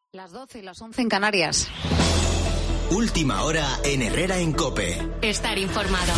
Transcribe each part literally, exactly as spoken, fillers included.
Las doce, las once en Canarias. Última hora en Herrera en COPE. Estar informado.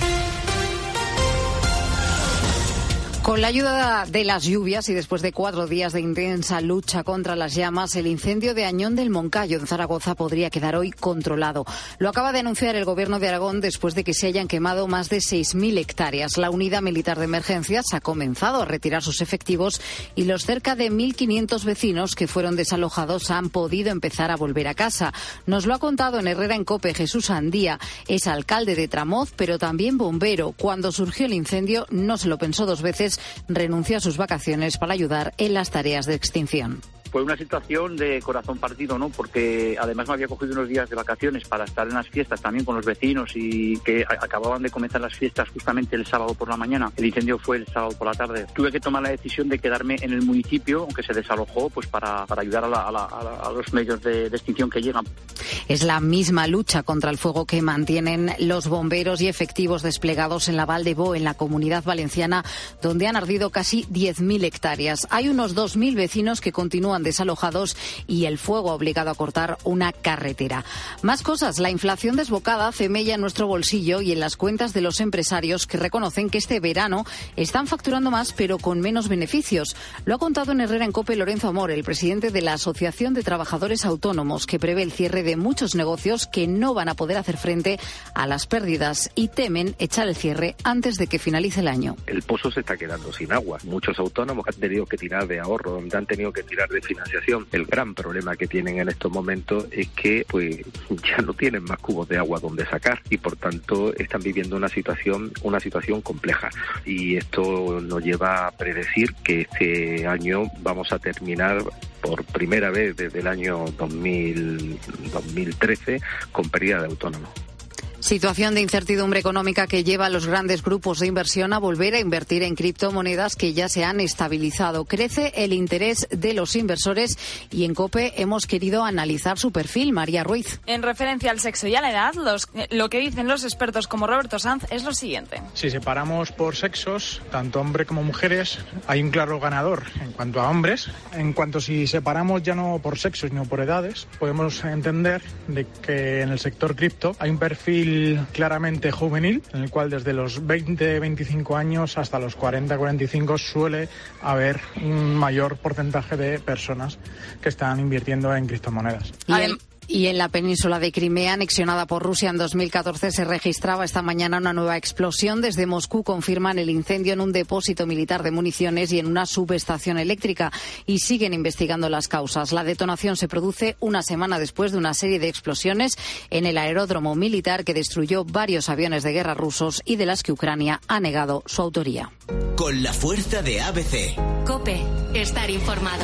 Con la ayuda de las lluvias y después de cuatro días de intensa lucha contra las llamas, el incendio de Añón del Moncayo en Zaragoza podría quedar hoy controlado. Lo acaba de anunciar el Gobierno de Aragón después de que se hayan quemado más de seis mil hectáreas. La Unidad Militar de Emergencias ha comenzado a retirar sus efectivos y los cerca de mil quinientos vecinos que fueron desalojados han podido empezar a volver a casa. Nos lo ha contado en Herrera en COPE Jesús Andía. Es alcalde de Tramoz, pero también bombero. Cuando surgió el incendio no se lo pensó dos veces. Renunció a sus vacaciones para ayudar en las tareas de extinción. Fue una situación de corazón partido, ¿no? Porque además me había cogido unos días de vacaciones para estar en las fiestas también con los vecinos y que a- acababan de comenzar las fiestas justamente el sábado por la mañana. El incendio fue el sábado por la tarde. Tuve que tomar la decisión de quedarme en el municipio, aunque se desalojó, pues para, para ayudar a, la, a, la, a, la, a los medios de, de extinción que llegan. Es la misma lucha contra el fuego que mantienen los bomberos y efectivos desplegados en la Val de Bo, en la Comunidad Valenciana, donde han ardido casi diez mil hectáreas. Hay unos dos mil vecinos que continúan desalojados y el fuego ha obligado a cortar una carretera. Más cosas. La inflación desbocada hace mella en nuestro bolsillo y en las cuentas de los empresarios que reconocen que este verano están facturando más pero con menos beneficios. Lo ha contado en Herrera en COPE Lorenzo Amor, el presidente de la Asociación de Trabajadores Autónomos, que prevé el cierre de muchos negocios que no van a poder hacer frente a las pérdidas y temen echar el cierre antes de que finalice el año. El pozo se está quedando sin agua. Muchos autónomos han tenido que tirar de ahorro, donde han tenido que tirar de financiación. El gran problema que tienen en estos momentos es que pues ya no tienen más cubos de agua donde sacar y por tanto están viviendo una situación una situación compleja y esto nos lleva a predecir que este año vamos a terminar por primera vez desde el año dos mil, dos mil trece con pérdida de autónomos. Situación de incertidumbre económica que lleva a los grandes grupos de inversión a volver a invertir en criptomonedas que ya se han estabilizado. Crece el interés de los inversores y en COPE hemos querido analizar su perfil. María Ruiz. En referencia al sexo y a la edad, los, lo que dicen los expertos como Roberto Sanz es lo siguiente. Si separamos por sexos, tanto hombres como mujeres, hay un claro ganador en cuanto a hombres. En cuanto si separamos ya no por sexos, sino por edades, podemos entender de que en el sector cripto hay un perfil claramente juvenil, en el cual desde los veinte, veinticinco años hasta los cuarenta, cuarenta y cinco suele haber un mayor porcentaje de personas que están invirtiendo en criptomonedas. Y el... Y en la península de Crimea, anexionada por Rusia en dos mil catorce, se registraba esta mañana una nueva explosión. Desde Moscú confirman el incendio en un depósito militar de municiones y en una subestación eléctrica y siguen investigando las causas. La detonación se produce una semana después de una serie de explosiones en el aeródromo militar que destruyó varios aviones de guerra rusos y de las que Ucrania ha negado su autoría. Con la fuerza de A B C. COPE. Estar informado.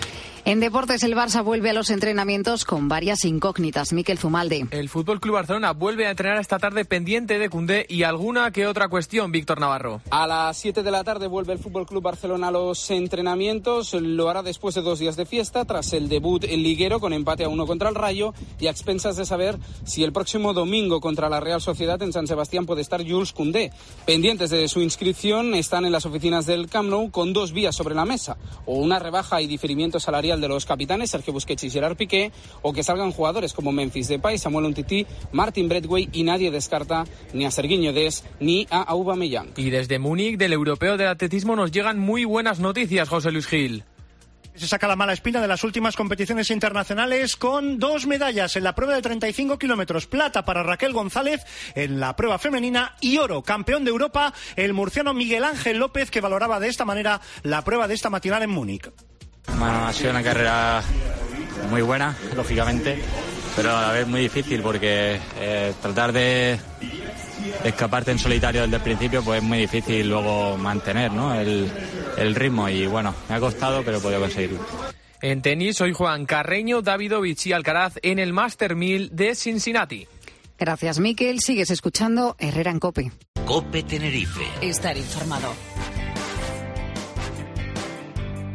En deportes, el Barça vuelve a los entrenamientos con varias incógnitas. Miquel Zumalde. El F C Barcelona vuelve a entrenar esta tarde pendiente de Koundé y alguna que otra cuestión, Víctor Navarro. A las siete de la tarde vuelve el F C Barcelona a los entrenamientos. Lo hará después de dos días de fiesta, tras el debut liguero con empate a uno contra el Rayo y a expensas de saber si el próximo domingo contra la Real Sociedad en San Sebastián puede estar Jules Koundé. Pendientes de su inscripción están en las oficinas del Camp Nou con dos vías sobre la mesa, o una rebaja y diferimiento salarial de los capitanes Sergio Busquets y Gerard Piqué, o que salgan jugadores como Memphis Depay, Samuel Umtiti, Martin Braithwaite, y nadie descarta ni a Sergiño Dest ni a Aubameyang. Y desde Múnich, del Europeo del Atletismo, nos llegan muy buenas noticias, José Luis Gil. Se saca la mala espina de las últimas competiciones internacionales con dos medallas en la prueba de treinta y cinco kilómetros, plata para Raquel González en la prueba femenina y oro, campeón de Europa, el murciano Miguel Ángel López, que valoraba de esta manera la prueba de esta matinal en Múnich. Bueno, ha sido una carrera muy buena, lógicamente, pero a la vez muy difícil porque eh, tratar de escaparte en solitario desde el principio pues es muy difícil luego mantener, ¿no?, el, el ritmo y bueno, me ha costado pero he podido conseguirlo. En tenis, hoy juegan Carreño, Davidovich y Alcaraz en el Master mil de Cincinnati. Gracias, Miquel. Sigues escuchando Herrera en COPE. COPE Tenerife. Estar informado.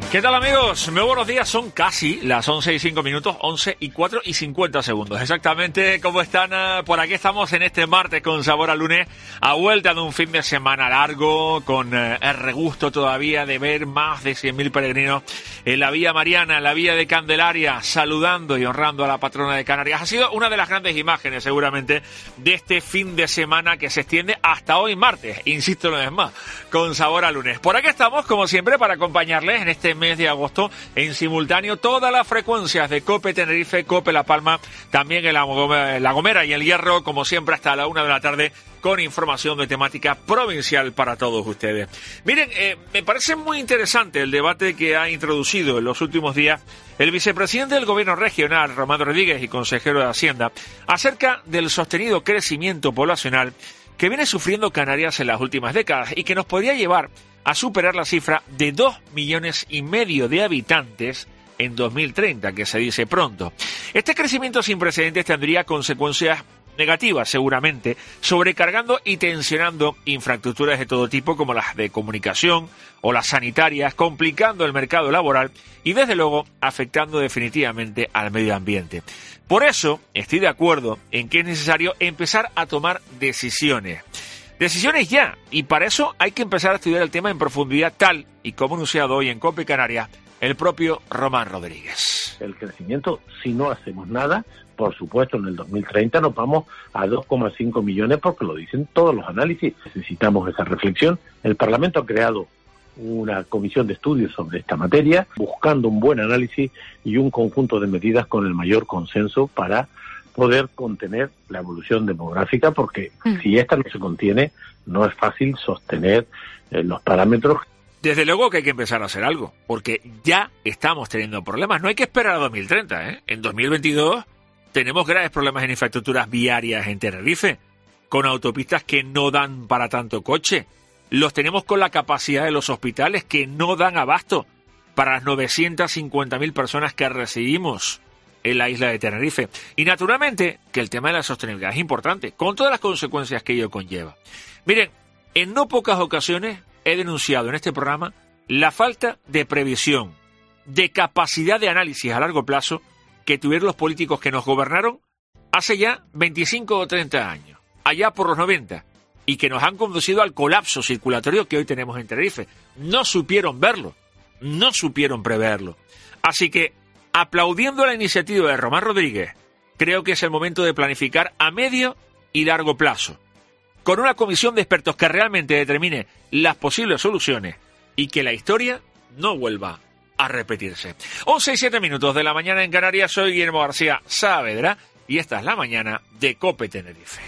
¿Qué tal, amigos? Muy buenos días, son casi las once y cinco minutos, once y cuatro y cincuenta segundos. Exactamente, ¿cómo están? Por aquí estamos en este martes con sabor a lunes, a vuelta de un fin de semana largo, con eh, el regusto todavía de ver más de cien mil peregrinos en la Vía Mariana, en la Vía de Candelaria, saludando y honrando a la patrona de Canarias. Ha sido una de las grandes imágenes, seguramente, de este fin de semana que se extiende hasta hoy martes, insisto una vez más, con sabor a lunes. Por aquí estamos, como siempre, para acompañarles en este mes de agosto, en simultáneo todas las frecuencias de COPE Tenerife, COPE La Palma, también en la, la Gomera y el Hierro, como siempre hasta la una de la tarde, con información de temática provincial para todos ustedes. Miren, eh, me parece muy interesante el debate que ha introducido en los últimos días el vicepresidente del Gobierno regional, Román Rodríguez, y consejero de Hacienda, acerca del sostenido crecimiento poblacional que viene sufriendo Canarias en las últimas décadas y que nos podría llevar a superar la cifra de dos millones y medio de habitantes en dos mil treinta, que se dice pronto. Este crecimiento sin precedentes tendría consecuencias negativas, seguramente, sobrecargando y tensionando infraestructuras de todo tipo, como las de comunicación o las sanitarias, complicando el mercado laboral y, desde luego, afectando definitivamente al medio ambiente. Por eso, estoy de acuerdo en que es necesario empezar a tomar decisiones. Decisiones ya, y para eso hay que empezar a estudiar el tema en profundidad, tal y como anunciado hoy en COPE Canarias el propio Román Rodríguez. El crecimiento, si no hacemos nada, por supuesto, en el dos mil treinta nos vamos a dos coma cinco millones, porque lo dicen todos los análisis. Necesitamos esa reflexión. El Parlamento ha creado una comisión de estudios sobre esta materia, buscando un buen análisis y un conjunto de medidas con el mayor consenso para poder contener la evolución demográfica, porque mm. si esta no se contiene, no es fácil sostener eh, los parámetros. Desde luego que hay que empezar a hacer algo, porque ya estamos teniendo problemas. No hay que esperar a dos mil treinta, ¿eh? En dos mil veintidós tenemos graves problemas en infraestructuras viarias en Tenerife, con autopistas que no dan para tanto coche. Los tenemos con la capacidad de los hospitales que no dan abasto para las novecientas cincuenta mil personas que recibimos en la isla de Tenerife. Y naturalmente que el tema de la sostenibilidad es importante, con todas las consecuencias que ello conlleva. Miren, en no pocas ocasiones he denunciado en este programa la falta de previsión, de capacidad de análisis a largo plazo que tuvieron los políticos que nos gobernaron hace ya veinticinco o treinta años, allá por los noventa, y que nos han conducido al colapso circulatorio que hoy tenemos en Tenerife. No supieron verlo, no supieron preverlo. Así que, aplaudiendo la iniciativa de Román Rodríguez, creo que es el momento de planificar a medio y largo plazo, con una comisión de expertos que realmente determine las posibles soluciones y que la historia no vuelva a repetirse. once y siete minutos de la mañana en Canarias, soy Guillermo García Saavedra y esta es la mañana de COPE Tenerife.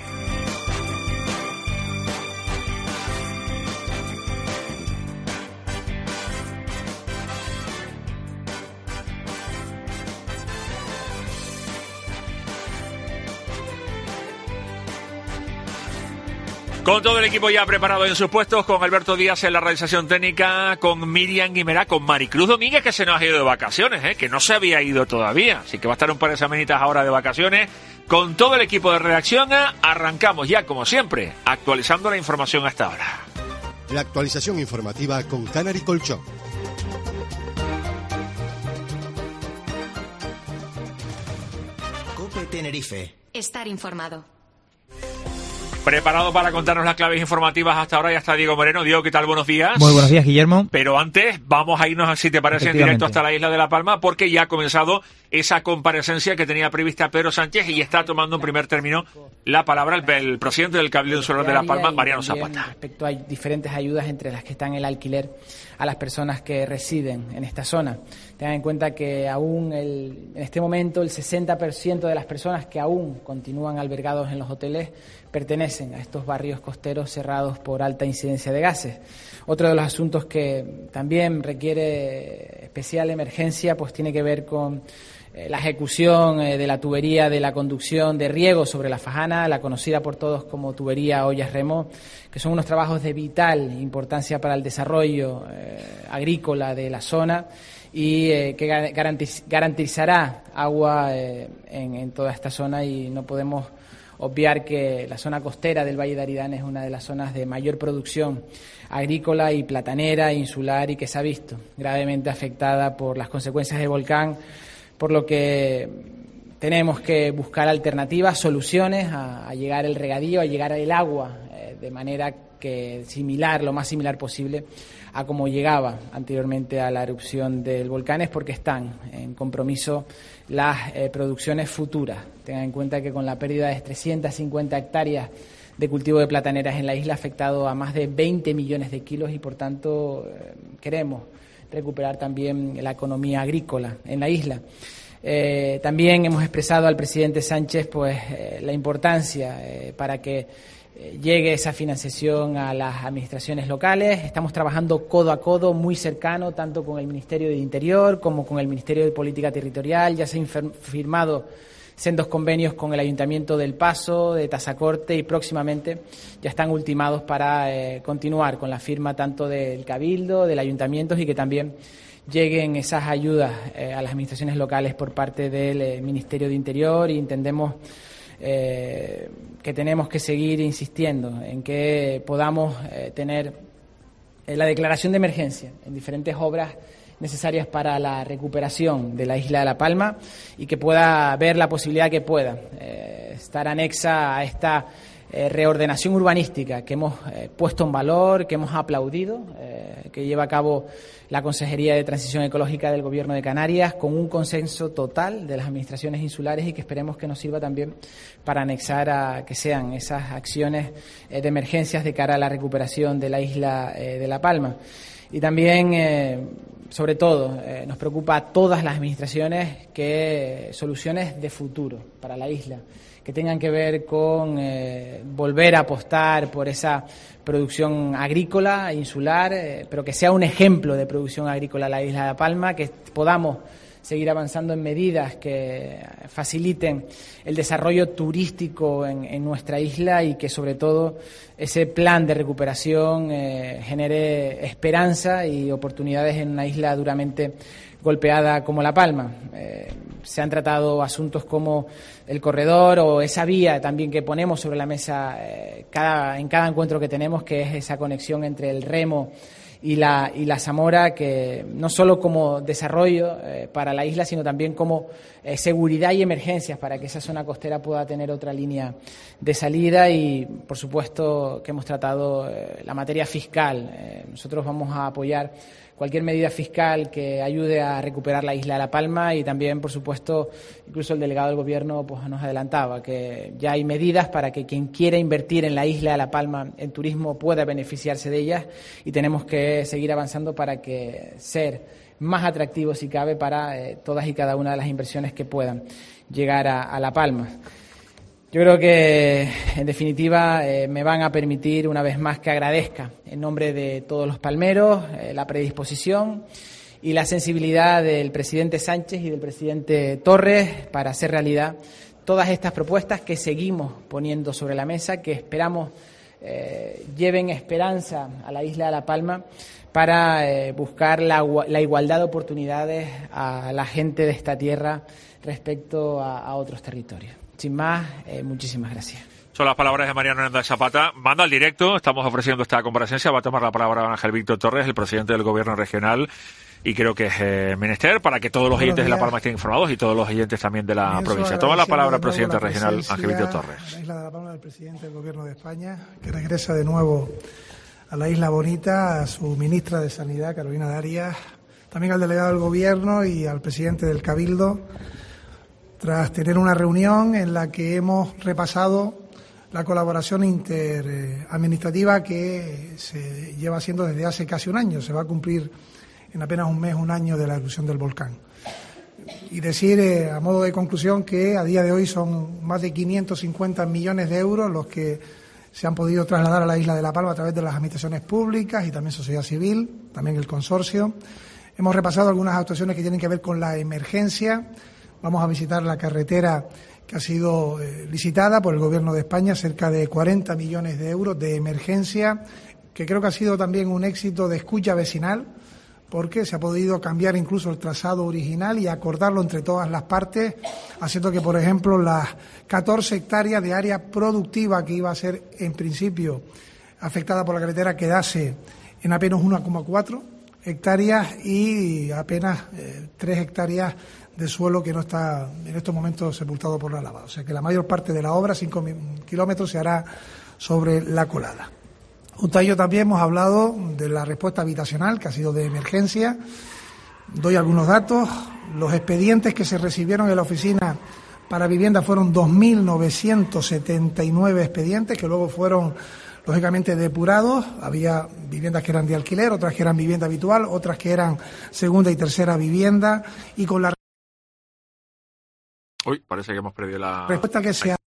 Con todo el equipo ya preparado en sus puestos, con Alberto Díaz en la realización técnica, con Miriam Guimerá, con Maricruz Domínguez, que se nos ha ido de vacaciones, ¿eh? que no se había ido todavía, así que va a estar un par de semanitas ahora de vacaciones. Con todo el equipo de redacción, arrancamos ya, como siempre, actualizando la información hasta ahora. La actualización informativa con Canary Colchón. COPE Tenerife. Estar informado. Preparado para contarnos las claves informativas hasta ahora, ya está Diego Moreno. Diego, ¿qué tal? Buenos días. Muy buenos días, Guillermo. Pero antes, vamos a irnos, si te parece, en directo hasta la isla de La Palma, porque ya ha comenzado esa comparecencia que tenía prevista Pedro Sánchez y está tomando en primer término la palabra el, el presidente del Cabildo Insular de La Palma, Mariano Zapata. Respecto a diferentes ayudas, entre las que están el alquiler a las personas que residen en esta zona. Tengan en cuenta que aún el, en este momento el sesenta por ciento de las personas que aún continúan albergados en los hoteles pertenecen a estos barrios costeros cerrados por alta incidencia de gases. Otro de los asuntos que también requiere especial emergencia pues tiene que ver con eh, la ejecución eh, de la tubería de la conducción de riego sobre la Fajana, la conocida por todos como tubería Ollas Remo, que son unos trabajos de vital importancia para el desarrollo eh, agrícola de la zona y eh, que garantiz- garantizará agua eh, en, en toda esta zona, y no podemos obviar que la zona costera del Valle de Aridane es una de las zonas de mayor producción agrícola y platanera, insular, y que se ha visto gravemente afectada por las consecuencias del volcán, por lo que tenemos que buscar alternativas, soluciones a, a llegar el regadío, a llegar el agua eh, de manera que similar, lo más similar posible a como llegaba anteriormente a la erupción del volcán, es porque están en compromiso las eh, producciones futuras. Tengan en cuenta que con la pérdida de trescientas cincuenta hectáreas de cultivo de plataneras en la isla ha afectado a más de veinte millones de kilos y, por tanto, eh, queremos recuperar también la economía agrícola en la isla. Eh, también hemos expresado al presidente Sánchez pues eh, la importancia eh, para que eh, llegue esa financiación a las administraciones locales. Estamos trabajando codo a codo, muy cercano, tanto con el Ministerio de Interior como con el Ministerio de Política Territorial. Ya se han firmado sendos convenios con el Ayuntamiento del Paso, de Tazacorte, y próximamente ya están ultimados para eh, continuar con la firma tanto del Cabildo, del Ayuntamiento, y que también lleguen esas ayudas eh, a las administraciones locales por parte del eh, Ministerio de Interior, y entendemos eh, que tenemos que seguir insistiendo en que podamos eh, tener eh, la declaración de emergencia en diferentes obras necesarias para la recuperación de la isla de La Palma, y que pueda ver la posibilidad que pueda eh, estar anexa a esta eh, reordenación urbanística que hemos eh, puesto en valor, que hemos aplaudido, eh, que lleva a cabo la Consejería de Transición Ecológica del Gobierno de Canarias, con un consenso total de las administraciones insulares, y que esperemos que nos sirva también para anexar a que sean esas acciones eh, de emergencias de cara a la recuperación de la isla eh, de La Palma. Y también, eh, sobre todo, eh, nos preocupa a todas las administraciones que soluciones de futuro para la isla, que tengan que ver con eh, volver a apostar por esa producción agrícola insular, eh, pero que sea un ejemplo de producción agrícola la isla de La Palma, que podamos seguir avanzando en medidas que faciliten el desarrollo turístico en, en nuestra isla, y que sobre todo ese plan de recuperación eh, genere esperanza y oportunidades en una isla duramente golpeada como La Palma. Eh, se han tratado asuntos como el corredor o esa vía también que ponemos sobre la mesa eh, cada, en cada encuentro que tenemos, que es esa conexión entre el Remo y la, y la Zamora, que no solo como desarrollo eh, para la isla, sino también como eh, seguridad y emergencias para que esa zona costera pueda tener otra línea de salida. Y, por supuesto, que hemos tratado eh, la materia fiscal. Eh, nosotros vamos a apoyar cualquier medida fiscal que ayude a recuperar la isla de La Palma, y también, por supuesto, incluso el delegado del Gobierno pues nos adelantaba que ya hay medidas para que quien quiera invertir en la isla de La Palma en turismo pueda beneficiarse de ellas, y tenemos que seguir avanzando para que ser más atractivos, si cabe, para eh, todas y cada una de las inversiones que puedan llegar a, a La Palma. Yo creo que, en definitiva, eh, me van a permitir una vez más que agradezca en nombre de todos los palmeros eh, la predisposición y la sensibilidad del presidente Sánchez y del presidente Torres para hacer realidad todas estas propuestas que seguimos poniendo sobre la mesa, que esperamos eh, lleven esperanza a la isla de La Palma para eh, buscar la, la igualdad de oportunidades a la gente de esta tierra respecto a, a otros territorios. Sin más, eh, muchísimas gracias. Son las palabras de Mariano Hernández Zapata. Manda al directo, estamos ofreciendo esta comparecencia. Va a tomar la palabra Ángel Víctor Torres, el presidente del Gobierno regional, y creo que es eh, menester para que todos los oyentes de La Palma estén informados, y todos los oyentes también de la provincia. Toma la palabra el presidente regional, Ángel Víctor Torres. La isla de La Palma, del presidente del Gobierno de España, que regresa de nuevo a la Isla Bonita, a su ministra de Sanidad, Carolina Darias, también al delegado del Gobierno y al presidente del Cabildo, tras tener una reunión en la que hemos repasado la colaboración interadministrativa que se lleva haciendo desde hace casi un año. Se va a cumplir en apenas un mes un año de la erupción del volcán. Y decir, eh, a modo de conclusión, que a día de hoy son más de quinientos cincuenta millones de euros los que se han podido trasladar a la isla de La Palma a través de las administraciones públicas y también sociedad civil, también el consorcio. Hemos repasado algunas actuaciones que tienen que ver con la emergencia. Vamos a visitar la carretera que ha sido eh, licitada por el Gobierno de España, cerca de cuarenta millones de euros de emergencia, que creo que ha sido también un éxito de escucha vecinal, porque se ha podido cambiar incluso el trazado original y acordarlo entre todas las partes, haciendo que, por ejemplo, las catorce hectáreas de área productiva que iba a ser, en principio, afectada por la carretera, quedase en apenas uno coma cuatro hectáreas y apenas eh, tres hectáreas de suelo que no está en estos momentos sepultado por la lava. O sea que la mayor parte de la obra, cinco kilómetros, se hará sobre la colada. Junto a ello también hemos hablado de la respuesta habitacional, que ha sido de emergencia. Doy algunos datos. Los expedientes que se recibieron en la oficina para vivienda fueron dos mil novecientos setenta y nueve expedientes, que luego fueron, lógicamente, depurados. Había viviendas que eran de alquiler, otras que eran vivienda habitual, otras que eran segunda y tercera vivienda. Y con la Uy, parece que hemos perdido la respuesta que se ha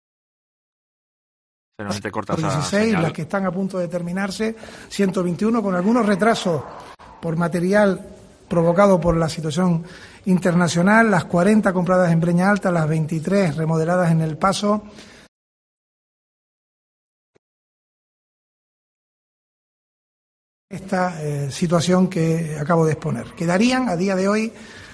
corta por dieciséis, las que están a punto de terminarse, ciento veintiuno, con algunos retrasos por material provocado por la situación internacional, las cuarenta compradas en Breña Alta, las veintitrés remodeladas en El Paso. Esta eh, situación que acabo de exponer. Quedarían a día de hoy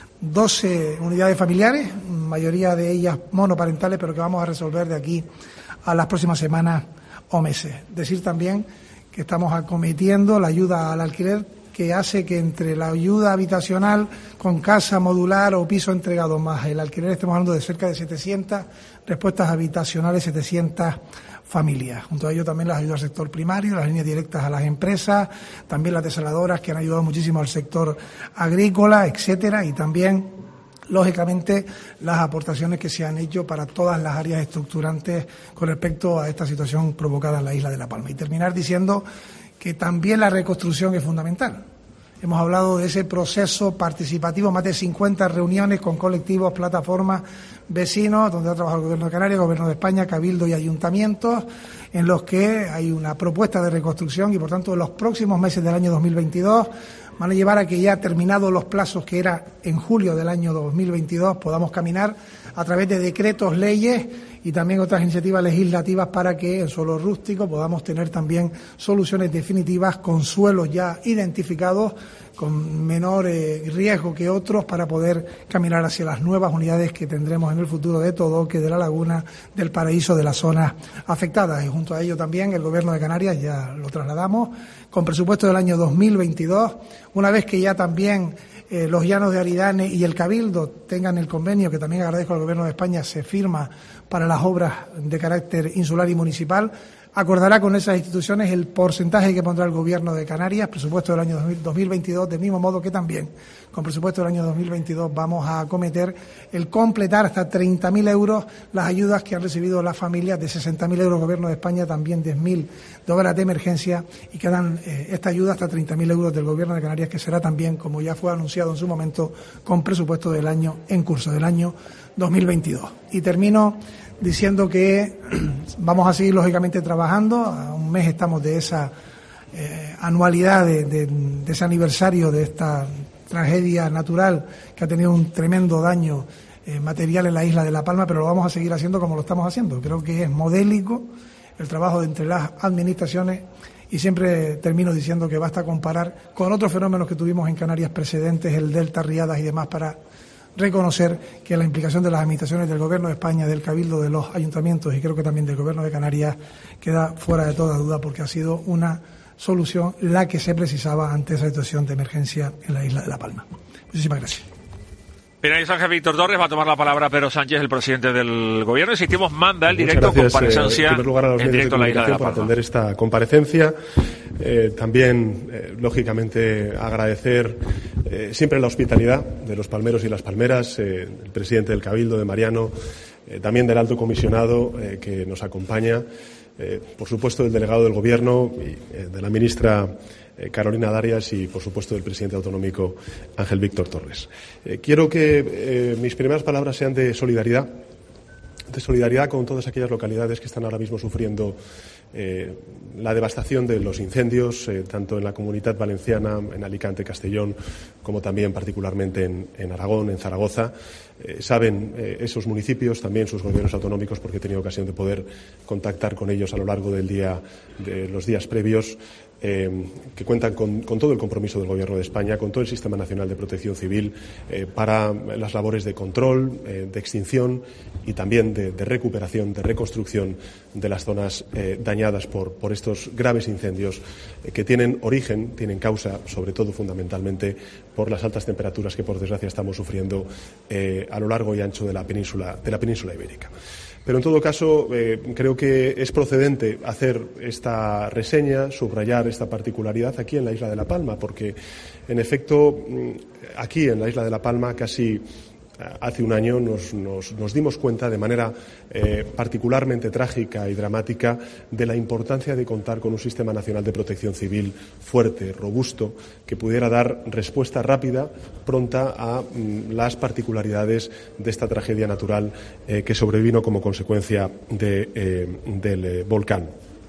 doce unidades familiares, mayoría de ellas monoparentales, pero que vamos a resolver de aquí a las próximas semanas o meses. Decir también que estamos acometiendo la ayuda al alquiler, que hace que entre la ayuda habitacional con casa modular o piso entregado más el alquiler estemos hablando de cerca de setecientas respuestas habitacionales, setecientas familias. Junto a ello también las ayudas al sector primario, las líneas directas a las empresas, también las desaladoras que han ayudado muchísimo al sector agrícola, etcétera, y también, lógicamente, las aportaciones que se han hecho para todas las áreas estructurantes con respecto a esta situación provocada en la isla de La Palma. Y terminar diciendo que también la reconstrucción es fundamental. Hemos hablado de ese proceso participativo, más de cincuenta reuniones con colectivos, plataformas, vecinos, donde ha trabajado el Gobierno de Canarias, el Gobierno de España, Cabildo y ayuntamientos, en los que hay una propuesta de reconstrucción y, por tanto, en los próximos meses del año dos mil veintidós van a llevar a que, ya terminados los plazos que era en julio del año dos mil veintidós, podamos caminar a través de decretos, leyes y también otras iniciativas legislativas para que en suelo rústico podamos tener también soluciones definitivas con suelos ya identificados, con menor eh, riesgo que otros, para poder caminar hacia las nuevas unidades que tendremos en el futuro de Todoque, de La Laguna, del Paraíso, de las zonas afectadas. Y junto a ello también el Gobierno de Canarias, ya lo trasladamos, con presupuesto del año dos mil veintidós, una vez que ya también eh, los Llanos de Aridane y el Cabildo tengan el convenio, que también agradezco al Gobierno de España, se firma para las obras de carácter insular y municipal, acordará con esas instituciones el porcentaje que pondrá el Gobierno de Canarias, presupuesto del año dos mil veintidós, del mismo modo que también con presupuesto del año dos mil veintidós vamos a acometer el completar hasta treinta mil euros las ayudas que han recibido las familias, de sesenta mil euros el Gobierno de España, también diez mil de obras de emergencia, y que dan eh, esta ayuda hasta treinta mil euros del Gobierno de Canarias, que será también, como ya fue anunciado en su momento, con presupuesto del año en curso, del año dos mil veintidós. Y termino diciendo que vamos a seguir, lógicamente, trabajando. A un mes estamos de esa eh, anualidad, de, de, de ese aniversario de esta tragedia natural que ha tenido un tremendo daño eh, material en la isla de La Palma, pero lo vamos a seguir haciendo como lo estamos haciendo. Creo que es modélico el trabajo de entre las administraciones, y siempre termino diciendo que basta comparar con otros fenómenos que tuvimos en Canarias precedentes, el Delta, Riadas y demás, para reconocer que la implicación de las administraciones del Gobierno de España, del Cabildo, de los ayuntamientos y creo que también del Gobierno de Canarias queda fuera de toda duda, porque ha sido una solución la que se precisaba ante esa situación de emergencia en la isla de La Palma. Muchísimas gracias. Bien, ahí Sánchez Víctor Torres, va a tomar la palabra Pedro Sánchez, el presidente del Gobierno. Insistimos, manda el directo gracias, comparecencia eh, en primer lugar a los en medios directo de a la isla de La por Palma. atender esta comparecencia. Eh, también, eh, lógicamente, agradecer eh, siempre la hospitalidad de los palmeros y las palmeras, eh, el presidente del Cabildo, de Mariano, eh, también del alto comisionado eh, que nos acompaña, eh, por supuesto del delegado del Gobierno y eh, de la ministra eh, Carolina Darias y, por supuesto, del presidente autonómico Ángel Víctor Torres. Eh, quiero que eh, mis primeras palabras sean de solidaridad, de solidaridad con todas aquellas localidades que están ahora mismo sufriendo eh, la devastación de los incendios, eh, tanto en la Comunidad Valenciana, en Alicante, Castellón, como también particularmente en, en Aragón, en Zaragoza. Eh, saben eh, esos municipios, también sus gobiernos autonómicos, porque he tenido ocasión de poder contactar con ellos a lo largo del día, de los días previos, eh, que cuentan con, con todo el compromiso del Gobierno de España, con todo el Sistema Nacional de Protección Civil, eh, para las labores de control, eh, de extinción y también de, de recuperación, de reconstrucción de las zonas eh, dañadas por, por estos graves incendios eh, que tienen origen, tienen causa, sobre todo fundamentalmente, por las altas temperaturas que, por desgracia, estamos sufriendo eh, a lo largo y ancho de la península, de la península ibérica. Pero, en todo caso, eh, creo que es procedente hacer esta reseña, subrayar esta particularidad aquí en la isla de La Palma, porque, en efecto, aquí en la isla de La Palma casi hace un año nos, nos, nos dimos cuenta de manera eh, particularmente trágica y dramática de la importancia de contar con un sistema nacional de protección civil fuerte, robusto, que pudiera dar respuesta rápida, pronta a mm, las particularidades de esta tragedia natural eh, que sobrevino como consecuencia de, eh, del eh, volcán.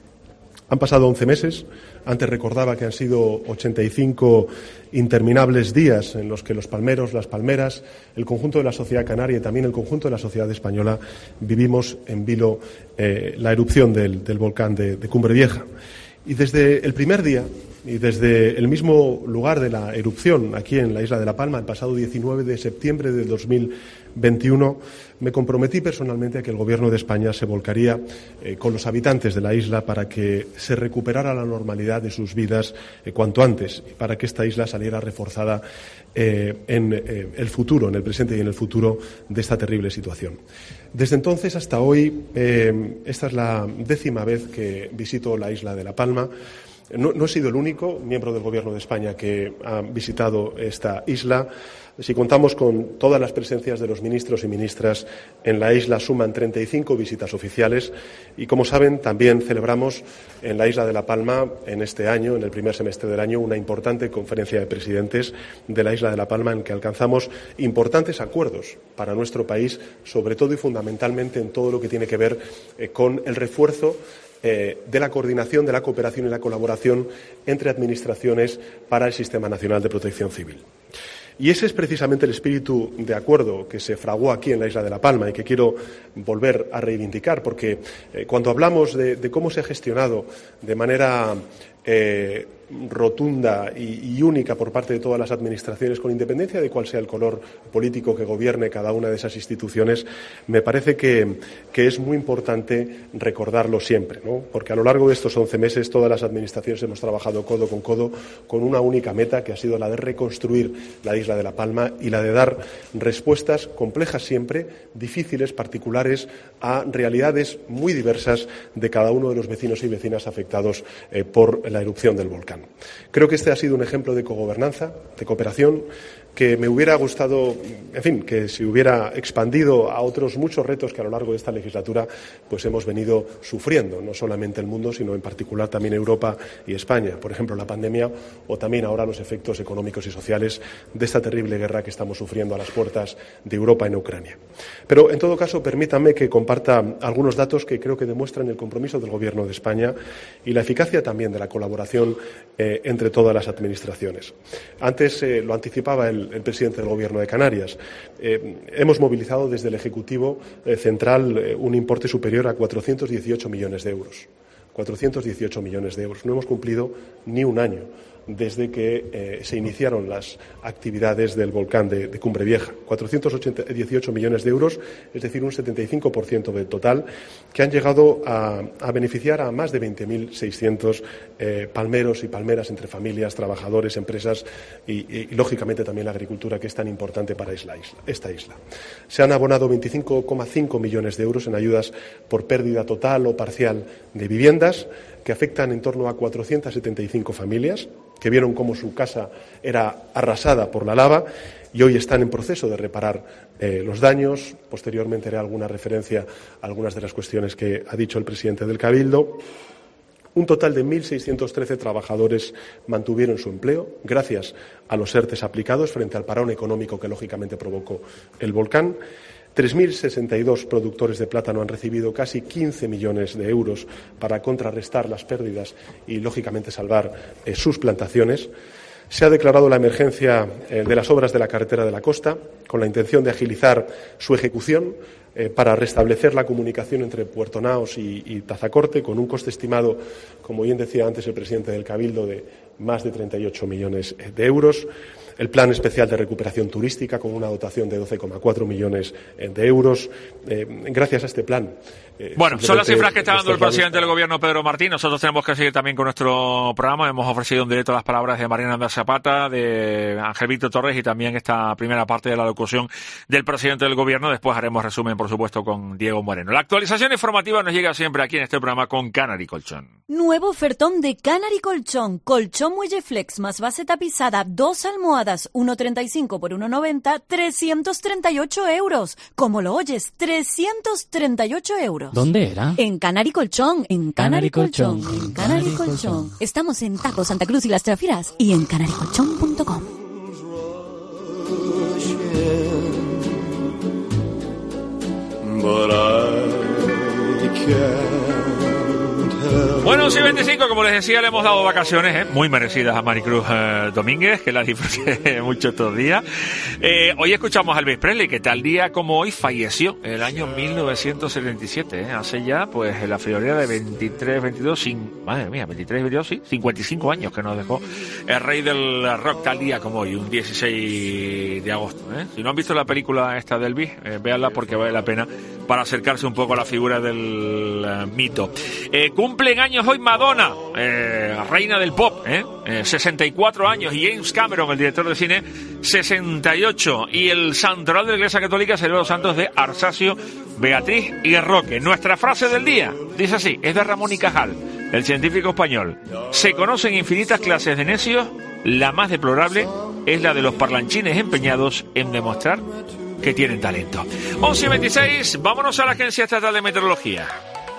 Han pasado once meses. Antes recordaba que han sido ochenta y cinco interminables días en los que los palmeros, las palmeras, el conjunto de la sociedad canaria y también el conjunto de la sociedad española vivimos en vilo eh, la erupción del, del volcán de, de Cumbre Vieja. Y desde el primer día y desde el mismo lugar de la erupción, aquí en la isla de La Palma, el pasado diecinueve de septiembre de dos mil veintiuno, me comprometí personalmente a que el Gobierno de España se volcaría eh, con los habitantes de la isla para que se recuperara la normalidad de sus vidas eh, cuanto antes, y para que esta isla saliera reforzada eh, en eh, el futuro, en el presente y en el futuro de esta terrible situación. Desde entonces hasta hoy, eh, esta es la décima vez que visito la isla de La Palma. No, no he sido el único miembro del Gobierno de España que ha visitado esta isla. Si contamos con todas las presencias de los ministros y ministras en la isla, suman treinta y cinco visitas oficiales y, como saben, también celebramos en la isla de La Palma, en este año, en el primer semestre del año, una importante conferencia de presidentes de la isla de La Palma en que alcanzamos importantes acuerdos para nuestro país, sobre todo y fundamentalmente en todo lo que tiene que ver eh, con el refuerzo Eh, de la coordinación, de la cooperación y la colaboración entre administraciones para el Sistema Nacional de Protección Civil. Y ese es precisamente el espíritu de acuerdo que se fraguó aquí en la isla de La Palma y que quiero volver a reivindicar, porque eh, cuando hablamos de, de cómo se ha gestionado de manera eh, rotunda y, y única por parte de todas las administraciones, con independencia de cuál sea el color político que gobierne cada una de esas instituciones, me parece que, que es muy importante recordarlo siempre, ¿no? Porque a lo largo de estos once meses todas las administraciones hemos trabajado codo con codo con una única meta, que ha sido la de reconstruir la isla de La Palma y la de dar respuestas complejas siempre, difíciles, particulares, a realidades muy diversas de cada uno de los vecinos y vecinas afectados eh, por la erupción del volcán. Creo que este ha sido un ejemplo de cogobernanza, de cooperación, que me hubiera gustado, en fin, que se hubiera expandido a otros muchos retos que a lo largo de esta legislatura pues hemos venido sufriendo, no solamente el mundo, sino en particular también Europa y España. Por ejemplo, la pandemia o también ahora los efectos económicos y sociales de esta terrible guerra que estamos sufriendo a las puertas de Europa en Ucrania. Pero, en todo caso, permítanme que comparta algunos datos que creo que demuestran el compromiso del Gobierno de España y la eficacia también de la colaboración eh, entre todas las administraciones. Antes eh, lo anticipaba el el presidente del Gobierno de Canarias. Eh, hemos movilizado desde el Ejecutivo eh, Central eh, un importe superior a cuatrocientos dieciocho millones de euros. cuatrocientos dieciocho millones de euros. No hemos cumplido ni un año desde que eh, se iniciaron las actividades del volcán de, de Cumbre Vieja. cuatrocientos dieciocho millones de euros, es decir, un setenta y cinco por ciento del total, que han llegado a, a beneficiar a más de veinte mil seiscientos eh, palmeros y palmeras entre familias, trabajadores, empresas y, y, y, lógicamente, también la agricultura, que es tan importante para isla, isla, esta isla. Se han abonado veinticinco coma cinco millones de euros en ayudas por pérdida total o parcial de viviendas, que afectan en torno a cuatrocientas setenta y cinco familias que vieron cómo su casa era arrasada por la lava y hoy están en proceso de reparar eh, los daños. Posteriormente haré alguna referencia a algunas de las cuestiones que ha dicho el presidente del Cabildo. Un total de mil seiscientos trece trabajadores mantuvieron su empleo gracias a los ERTES aplicados frente al parón económico que lógicamente provocó el volcán. tres mil sesenta y dos productores de plátano han recibido casi quince millones de euros para contrarrestar las pérdidas y, lógicamente, salvar eh, sus plantaciones. Se ha declarado la emergencia eh, de las obras de la carretera de la costa, con la intención de agilizar su ejecución eh, para restablecer la comunicación entre Puerto Naos y, y Tazacorte, con un coste estimado, como bien decía antes el presidente del Cabildo, de más de treinta y ocho millones de euros. El Plan Especial de Recuperación Turística, con una dotación de doce coma cuatro millones de euros. Eh, gracias a este plan. Eh, bueno, son las cifras que está dando el presidente del Gobierno, Pedro Martín. Nosotros tenemos que seguir también con nuestro programa. Hemos ofrecido en directo las palabras de Mariana Andrés Zapata, de Ángel Víctor Torres y también esta primera parte de la locución del presidente del Gobierno. Después haremos resumen, por supuesto, con Diego Moreno. La actualización informativa nos llega siempre aquí en este programa con Canary Colchón. Nuevo ofertón de Canary Colchón. Colchón Muelle Flex más base tapizada, dos almohadas, uno treinta y cinco por uno noventa, trescientos treinta y ocho euros. Como lo oyes, trescientos treinta y ocho euros. ¿Dónde era? En Canary Colchón, en Canary, Canary Colchón, Colchón, en Canary Canary Colchón. Colchón. Estamos en Taco, Santa Cruz y Las Trafiras y en canary colchón punto com. Bueno, once y veinticinco, como les decía, le hemos dado vacaciones ¿eh? muy merecidas a Maricruz eh, Domínguez, que la disfruté mucho estos días. Eh, hoy escuchamos a Elvis Presley, que tal día como hoy falleció en el año mil novecientos setenta y siete, ¿eh? hace ya, pues, en la friolera de veintitrés, veintidós, sin, madre mía, veintitrés, veintidós, sí, cincuenta y cinco años que nos dejó el rey del rock tal día como hoy, un dieciséis de agosto. ¿eh? Si no han visto la película esta de Elvis, eh, véanla porque vale la pena para acercarse un poco a la figura del uh, mito. Eh, cumplen años hoy Madonna, eh, reina del pop, ¿eh? Eh, sesenta y cuatro años, y James Cameron, el director de cine, sesenta y ocho, y el santoral de la Iglesia Católica celebra los santos de Arsacio, Beatriz y Roque. Nuestra frase del día dice así, es de Ramón y Cajal, el científico español. Se conocen infinitas clases de necios, la más deplorable es la de los parlanchines empeñados en demostrar que tienen talento. once y veintiséis, vámonos a la Agencia Estatal de Meteorología.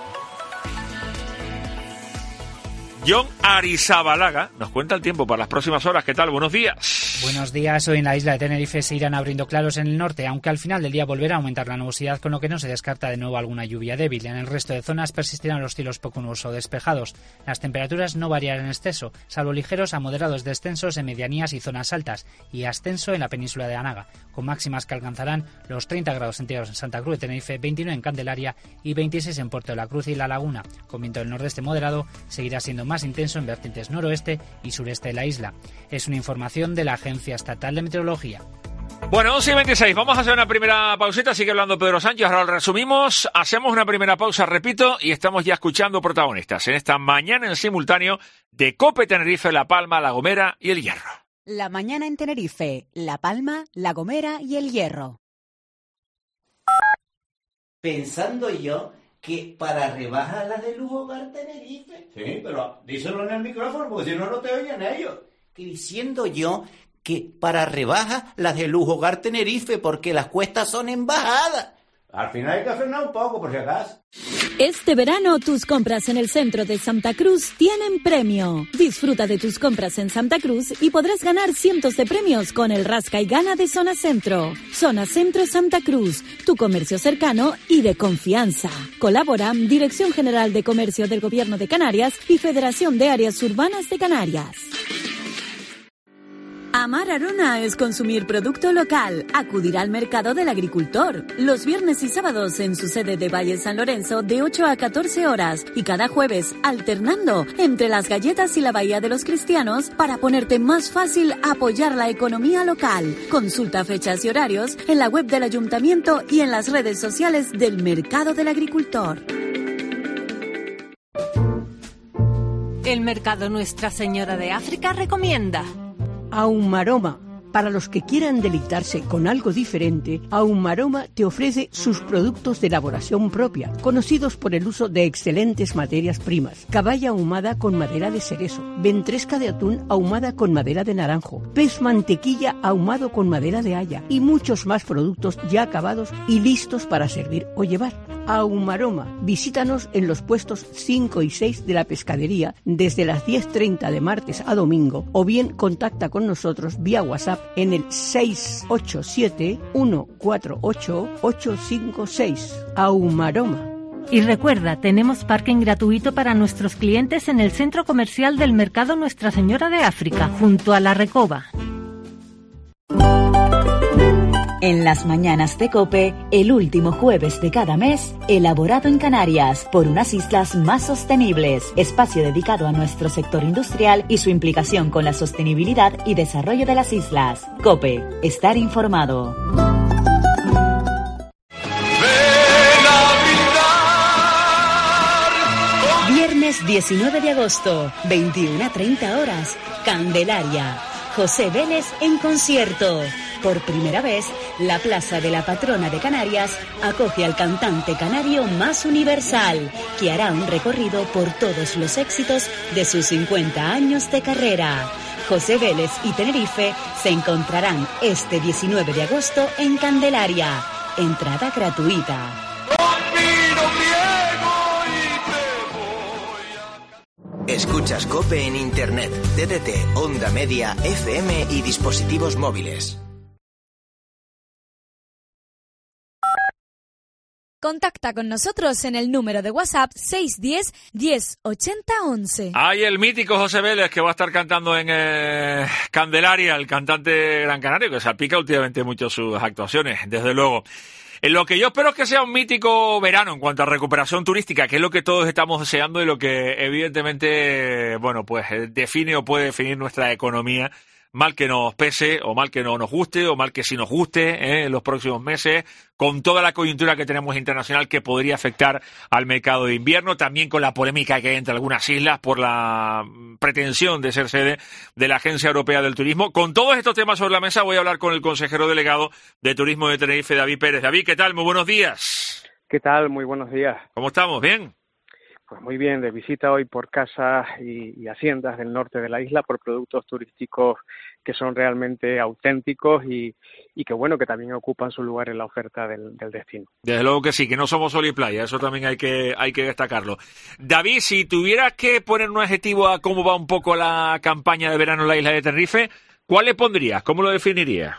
John Arizabalaga nos cuenta el tiempo para las próximas horas. ¿Qué tal? Buenos días. Buenos días. Hoy en la isla de Tenerife se irán abriendo claros en el norte, aunque al final del día volverá a aumentar la nubosidad, con lo que no se descarta de nuevo alguna lluvia débil. En el resto de zonas persistirán los cielos poco nubosos o despejados. Las temperaturas no variarán en exceso, salvo ligeros a moderados descensos en medianías y zonas altas, y ascenso en la península de Anaga, con máximas que alcanzarán los treinta grados centígrados en Santa Cruz de Tenerife, veintinueve en Candelaria y veintiséis en Puerto de la Cruz y La Laguna. Con viento del nordeste moderado, seguirá siendo más intenso en vertientes noroeste y sureste de la isla. Es una información de la Agencia Estatal de Meteorología. Bueno, once y veintiséis, vamos a hacer una primera pausita, sigue hablando Pedro Sánchez, ahora lo resumimos, hacemos una primera pausa, repito, y estamos ya escuchando protagonistas en esta mañana en simultáneo de COPE Tenerife, La Palma, La Gomera y El Hierro. La mañana en Tenerife, La Palma, La Gomera y El Hierro. Pensando yo que para rebajar las de Lujo Hogar Tenerife. Sí, pero díselo en el micrófono porque si no, no te oyen ellos. Que diciendo yo que para rebajas las de Lujo Hogar Tenerife porque las cuestas son en bajada. Al final hay que frenar un poco por si acaso. Este verano tus compras en el centro de Santa Cruz tienen premio. Disfruta de tus compras en Santa Cruz y podrás ganar cientos de premios con el Rasca y Gana de Zona Centro. Zona Centro Santa Cruz, tu comercio cercano y de confianza. Colaboran Dirección General de Comercio del Gobierno de Canarias y Federación de Áreas Urbanas de Canarias. Amar Arona es consumir producto local, acudir al mercado del agricultor. Los viernes y sábados en su sede de Valle San Lorenzo de ocho a catorce horas y cada jueves alternando entre las galletas y la Bahía de los Cristianos para ponerte más fácil apoyar la economía local. Consulta fechas y horarios en la web del ayuntamiento y en las redes sociales del mercado del agricultor. El mercado Nuestra Señora de África recomienda Ahumaroma. Para los que quieran deleitarse con algo diferente, Ahumaroma te ofrece sus productos de elaboración propia, conocidos por el uso de excelentes materias primas. Caballa ahumada con madera de cerezo, ventresca de atún ahumada con madera de naranjo, pez mantequilla ahumado con madera de haya y muchos más productos ya acabados y listos para servir o llevar. Ahumaroma. Visítanos en los puestos cinco y seis de la pescadería desde las diez treinta de martes a domingo o bien contacta con nosotros vía WhatsApp en el seis ocho siete, uno cuatro ocho, ocho cinco seis. Ahumaroma. Y recuerda, tenemos parking gratuito para nuestros clientes en el centro comercial del Mercado Nuestra Señora de África, junto a la Recoba. En las mañanas de COPE, el último jueves de cada mes, elaborado en Canarias por unas islas más sostenibles, espacio dedicado a nuestro sector industrial y su implicación con la sostenibilidad y desarrollo de las islas. COPE, estar informado. Viernes diecinueve de agosto, veintiuna a treinta horas, Candelaria. José Vélez en concierto. Por primera vez, la Plaza de la Patrona de Canarias acoge al cantante canario más universal, que hará un recorrido por todos los éxitos de sus cincuenta años de carrera. José Vélez y Tenerife se encontrarán este diecinueve de agosto en Candelaria. Entrada gratuita. Escuchas COPE en Internet, D D T, Onda Media, F M y dispositivos móviles. Contacta con nosotros en el número de WhatsApp seis uno cero, diez, ochenta, once. Hay el mítico José Vélez que va a estar cantando en eh, Candelaria, el cantante gran canario que salpica últimamente mucho sus actuaciones, desde luego. En lo que yo espero es que sea un mítico verano en cuanto a recuperación turística, que es lo que todos estamos deseando y lo que evidentemente, bueno, pues define o puede definir nuestra economía, mal que nos pese o mal que no nos guste o mal que sí nos guste ¿eh? en los próximos meses, con toda la coyuntura que tenemos internacional que podría afectar al mercado de invierno, también con la polémica que hay entre algunas islas por la pretensión de ser sede de la Agencia Europea del Turismo. Con todos estos temas sobre la mesa voy a hablar con el consejero delegado de Turismo de Tenerife, David Pérez. David, ¿qué tal? Muy buenos días. ¿Qué tal? Muy buenos días. ¿Cómo estamos? ¿Bien? Pues muy bien, de visita hoy por casas y, y haciendas del norte de la isla por productos turísticos que son realmente auténticos y, y que bueno, que también ocupan su lugar en la oferta del, del destino. Desde luego que sí, que no somos sol y playa, eso también hay que, hay que destacarlo. David, si tuvieras que poner un adjetivo a cómo va un poco la campaña de verano en la isla de Tenerife, ¿cuál le pondrías? ¿Cómo lo definirías?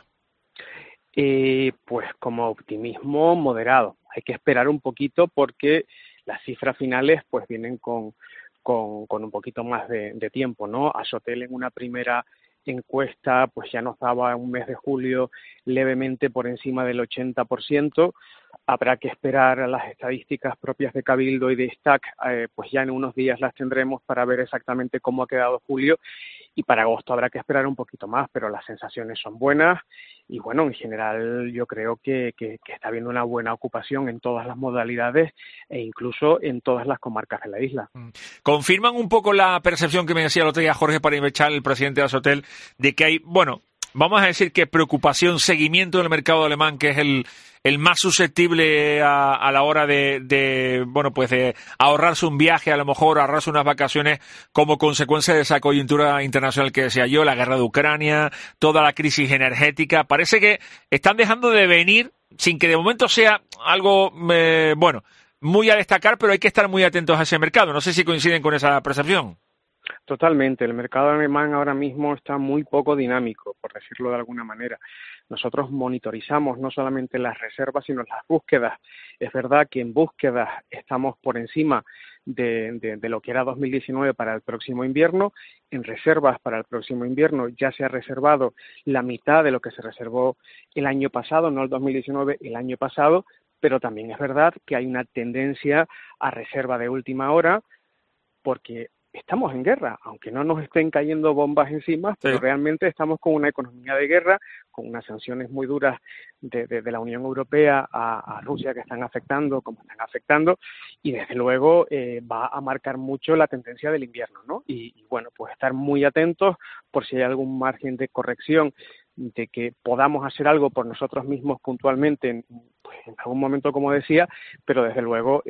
Eh, pues como optimismo moderado. Hay que esperar un poquito porque las cifras finales pues vienen con, con, con un poquito más de, de tiempo, ¿no? Asotel en una primera encuesta pues ya nos daba un mes de julio levemente por encima del ochenta por ciento. Habrá que esperar a las estadísticas propias de Cabildo y de Stack, eh, pues ya en unos días las tendremos para ver exactamente cómo ha quedado julio, y para agosto habrá que esperar un poquito más, pero las sensaciones son buenas y bueno, en general yo creo que, que, que está habiendo una buena ocupación en todas las modalidades e incluso en todas las comarcas de la isla. ¿Confirman un poco la percepción que me decía el otro día Jorge Parimechal, el presidente de Asotel, de que hay, bueno, vamos a decir que preocupación, seguimiento del mercado alemán, que es el, el más susceptible a, a la hora de, de, bueno, pues de ahorrarse un viaje, a lo mejor ahorrarse unas vacaciones como consecuencia de esa coyuntura internacional que decía yo, la guerra de Ucrania, toda la crisis energética? Parece que están dejando de venir sin que de momento sea algo, eh, bueno, muy a destacar, pero hay que estar muy atentos a ese mercado. No sé si coinciden con esa percepción. Totalmente. El mercado alemán ahora mismo está muy poco dinámico, por decirlo de alguna manera. Nosotros monitorizamos no solamente las reservas, sino las búsquedas. Es verdad que en búsquedas estamos por encima de, de, de lo que era dos mil diecinueve para el próximo invierno. En reservas para el próximo invierno ya se ha reservado la mitad de lo que se reservó el año pasado, no el dos mil diecinueve, el año pasado, pero también es verdad que hay una tendencia a reserva de última hora porque estamos en guerra, aunque no nos estén cayendo bombas encima, pero sí, realmente estamos con una economía de guerra, con unas sanciones muy duras de, de, de la Unión Europea a, a Rusia que están afectando, como están afectando, y desde luego eh, va a marcar mucho la tendencia del invierno, ¿no? Y, y bueno, pues estar muy atentos por si hay algún margen de corrección, de que podamos hacer algo por nosotros mismos puntualmente en, pues, en algún momento, como decía, pero desde luego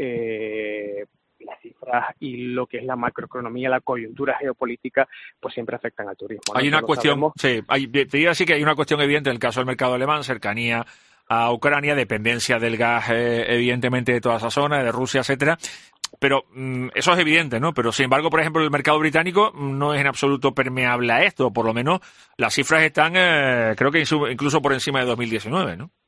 eh, las cifras y lo que es la macroeconomía, la coyuntura geopolítica, pues siempre afectan al turismo, ¿no? Hay una Eso cuestión, sí, hay, te diría así que hay una cuestión evidente en el caso del mercado alemán, cercanía a Ucrania, dependencia del gas, eh, evidentemente, de toda esa zona, de Rusia, etcétera. Pero mmm, eso es evidente, ¿no? Pero sin embargo, por ejemplo, el mercado británico no es en absoluto permeable a esto, por lo menos las cifras están, eh, creo que incluso por encima de dos mil diecinueve, ¿no?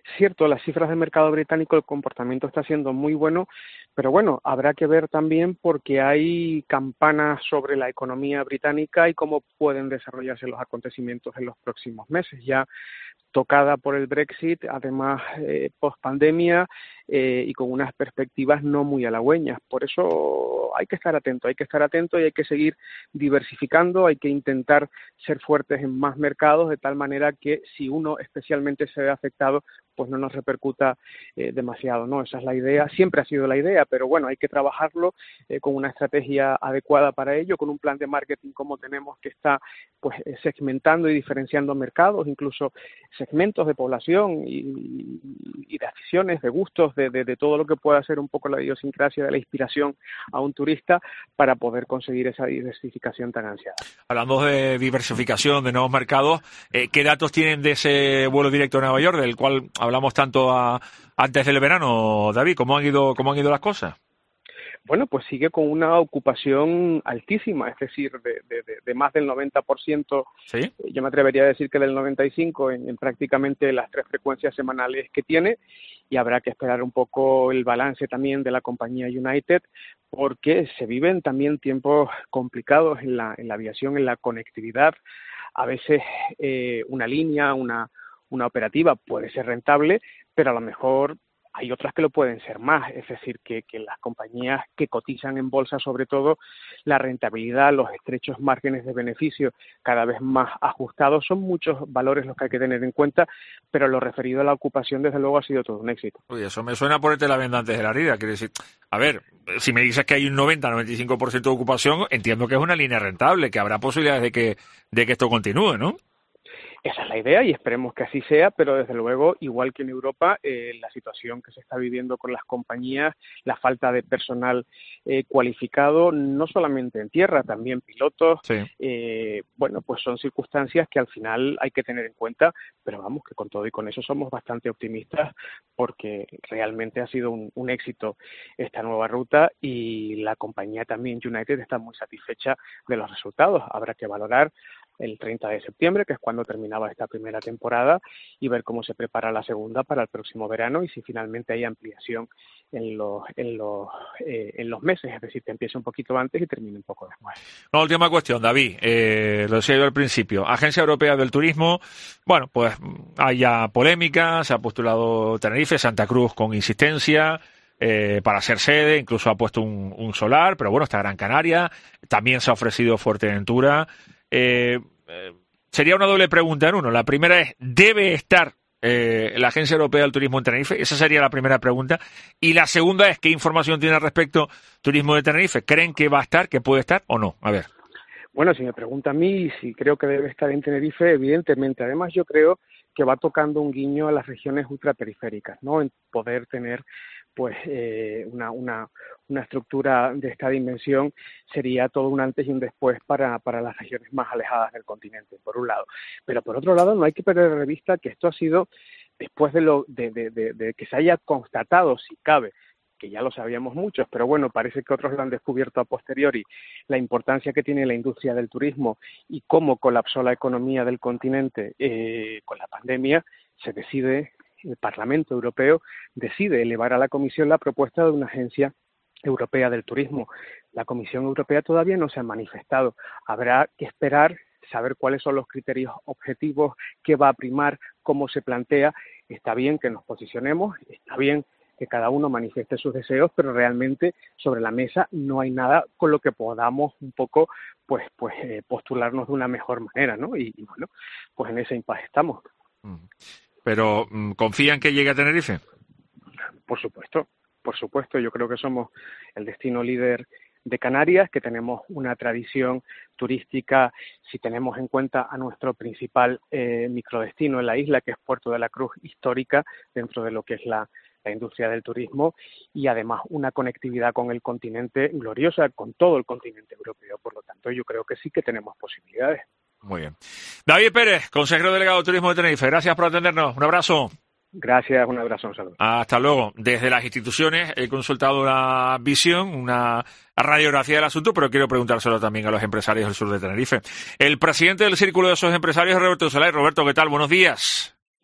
Cierto, las cifras del mercado británico, el comportamiento está siendo muy bueno, pero bueno, habrá que ver también porque hay campanas sobre la economía británica y cómo pueden desarrollarse los acontecimientos en los próximos meses. Ya tocada por el Brexit, además eh, post-pandemia eh, y con unas perspectivas no muy halagüeñas. Por eso hay que estar atento, hay que estar atento y hay que seguir diversificando, hay que intentar ser fuertes en más mercados de tal manera que si uno especialmente se ve afectado, pues no nos repercuta eh, demasiado, ¿no? Esa es la idea, siempre ha sido la idea, pero bueno, hay que trabajarlo eh, con una estrategia adecuada para ello, con un plan de marketing como tenemos que está pues segmentando y diferenciando mercados, incluso segmentos de población y, y de aficiones, de gustos, de, de, de todo lo que pueda ser un poco la idiosincrasia de la inspiración a un turista para poder conseguir esa diversificación tan ansiada. Hablando de diversificación, de nuevos mercados, eh, ¿qué datos tienen de ese vuelo directo a Nueva York, del cual hablamos tanto a, antes del verano, David? ¿Cómo han ido, cómo han ido las cosas? Bueno, pues sigue con una ocupación altísima, es decir, de, de, de más del noventa por ciento. ¿Sí? Yo me atrevería a decir que del noventa y cinco por ciento en, en prácticamente las tres frecuencias semanales que tiene, y habrá que esperar un poco el balance también de la compañía United, porque se viven también tiempos complicados en la, en la aviación, en la conectividad. A veces eh, una línea, una, una operativa puede ser rentable, pero a lo mejor hay otras que lo pueden ser más, es decir, que, que las compañías que cotizan en bolsa, sobre todo, la rentabilidad, los estrechos márgenes de beneficio cada vez más ajustados, son muchos valores los que hay que tener en cuenta, pero lo referido a la ocupación, desde luego, ha sido todo un éxito. Uy, eso me suena por la venda antes de la herida, quiere decir, a ver, si me dices que hay un noventa a noventa y cinco por ciento de ocupación, entiendo que es una línea rentable, que habrá posibilidades de que, de que esto continúe, ¿no? Esa es la idea y esperemos que así sea, pero desde luego, igual que en Europa, eh, la situación que se está viviendo con las compañías, la falta de personal eh, cualificado, no solamente en tierra, también pilotos, sí. eh, bueno, pues son circunstancias que al final hay que tener en cuenta, pero vamos, que con todo y con eso somos bastante optimistas porque realmente ha sido un, un éxito esta nueva ruta y la compañía también, United, está muy satisfecha de los resultados. Habrá que valorar el treinta de septiembre, que es cuando terminaba esta primera temporada, y ver cómo se prepara la segunda para el próximo verano y si finalmente hay ampliación en los en los eh, en los meses, es decir, que empiece un poquito antes y termine un poco después. Una última cuestión, David, eh, lo decía yo al principio, Agencia Europea del Turismo, bueno, pues hay ya polémica, se ha postulado Tenerife, Santa Cruz con insistencia, Eh, para ser sede, incluso ha puesto un, un solar, pero bueno, está Gran Canaria, también se ha ofrecido Fuerteventura. Eh, eh, sería una doble pregunta en uno. La primera es, ¿debe estar eh, la Agencia Europea del Turismo en Tenerife? Esa sería la primera pregunta. Y la segunda es, ¿qué información tiene al respecto Turismo de Tenerife? ¿Creen que va a estar, que puede estar o no? A ver. Bueno, si me pregunta a mí si creo que debe estar en Tenerife, evidentemente. Además, yo creo que va tocando un guiño a las regiones ultraperiféricas, ¿no? En poder tener pues eh, una, una, una estructura de esta dimensión sería todo un antes y un después para, para las regiones más alejadas del continente, por un lado. Pero por otro lado, no hay que perder de vista que esto ha sido después de, lo, de, de, de, de que se haya constatado, si cabe, que ya lo sabíamos muchos, pero bueno, parece que otros lo han descubierto a posteriori, la importancia que tiene la industria del turismo y cómo colapsó la economía del continente eh, con la pandemia, se decide, el Parlamento Europeo decide elevar a la Comisión la propuesta de una agencia europea del turismo. La Comisión Europea todavía no se ha manifestado. Habrá que esperar, saber cuáles son los criterios objetivos, qué va a primar, cómo se plantea. Está bien que nos posicionemos, está bien que cada uno manifieste sus deseos, pero realmente sobre la mesa no hay nada con lo que podamos un poco pues pues eh, postularnos de una mejor manera, ¿no? Y, y bueno, pues en ese impasse estamos. Pero, ¿confían que llegue a Tenerife? Por supuesto, por supuesto. Yo creo que somos el destino líder de Canarias, que tenemos una tradición turística, si tenemos en cuenta a nuestro principal eh, microdestino en la isla, que es Puerto de la Cruz, histórica, dentro de lo que es la, la industria del turismo, y además una conectividad con el continente gloriosa, con todo el continente europeo. Por lo tanto, yo creo que sí que tenemos posibilidades. Muy bien. David Pérez, consejero delegado de Turismo de Tenerife, gracias por atendernos. Un abrazo. Gracias, un abrazo, un saludo. Hasta luego. Desde las instituciones he consultado una visión, una radiografía del asunto, pero quiero preguntárselo también a los empresarios del sur de Tenerife. El presidente del Círculo de esos empresarios es Roberto Solay. Roberto, ¿qué tal? Buenos días.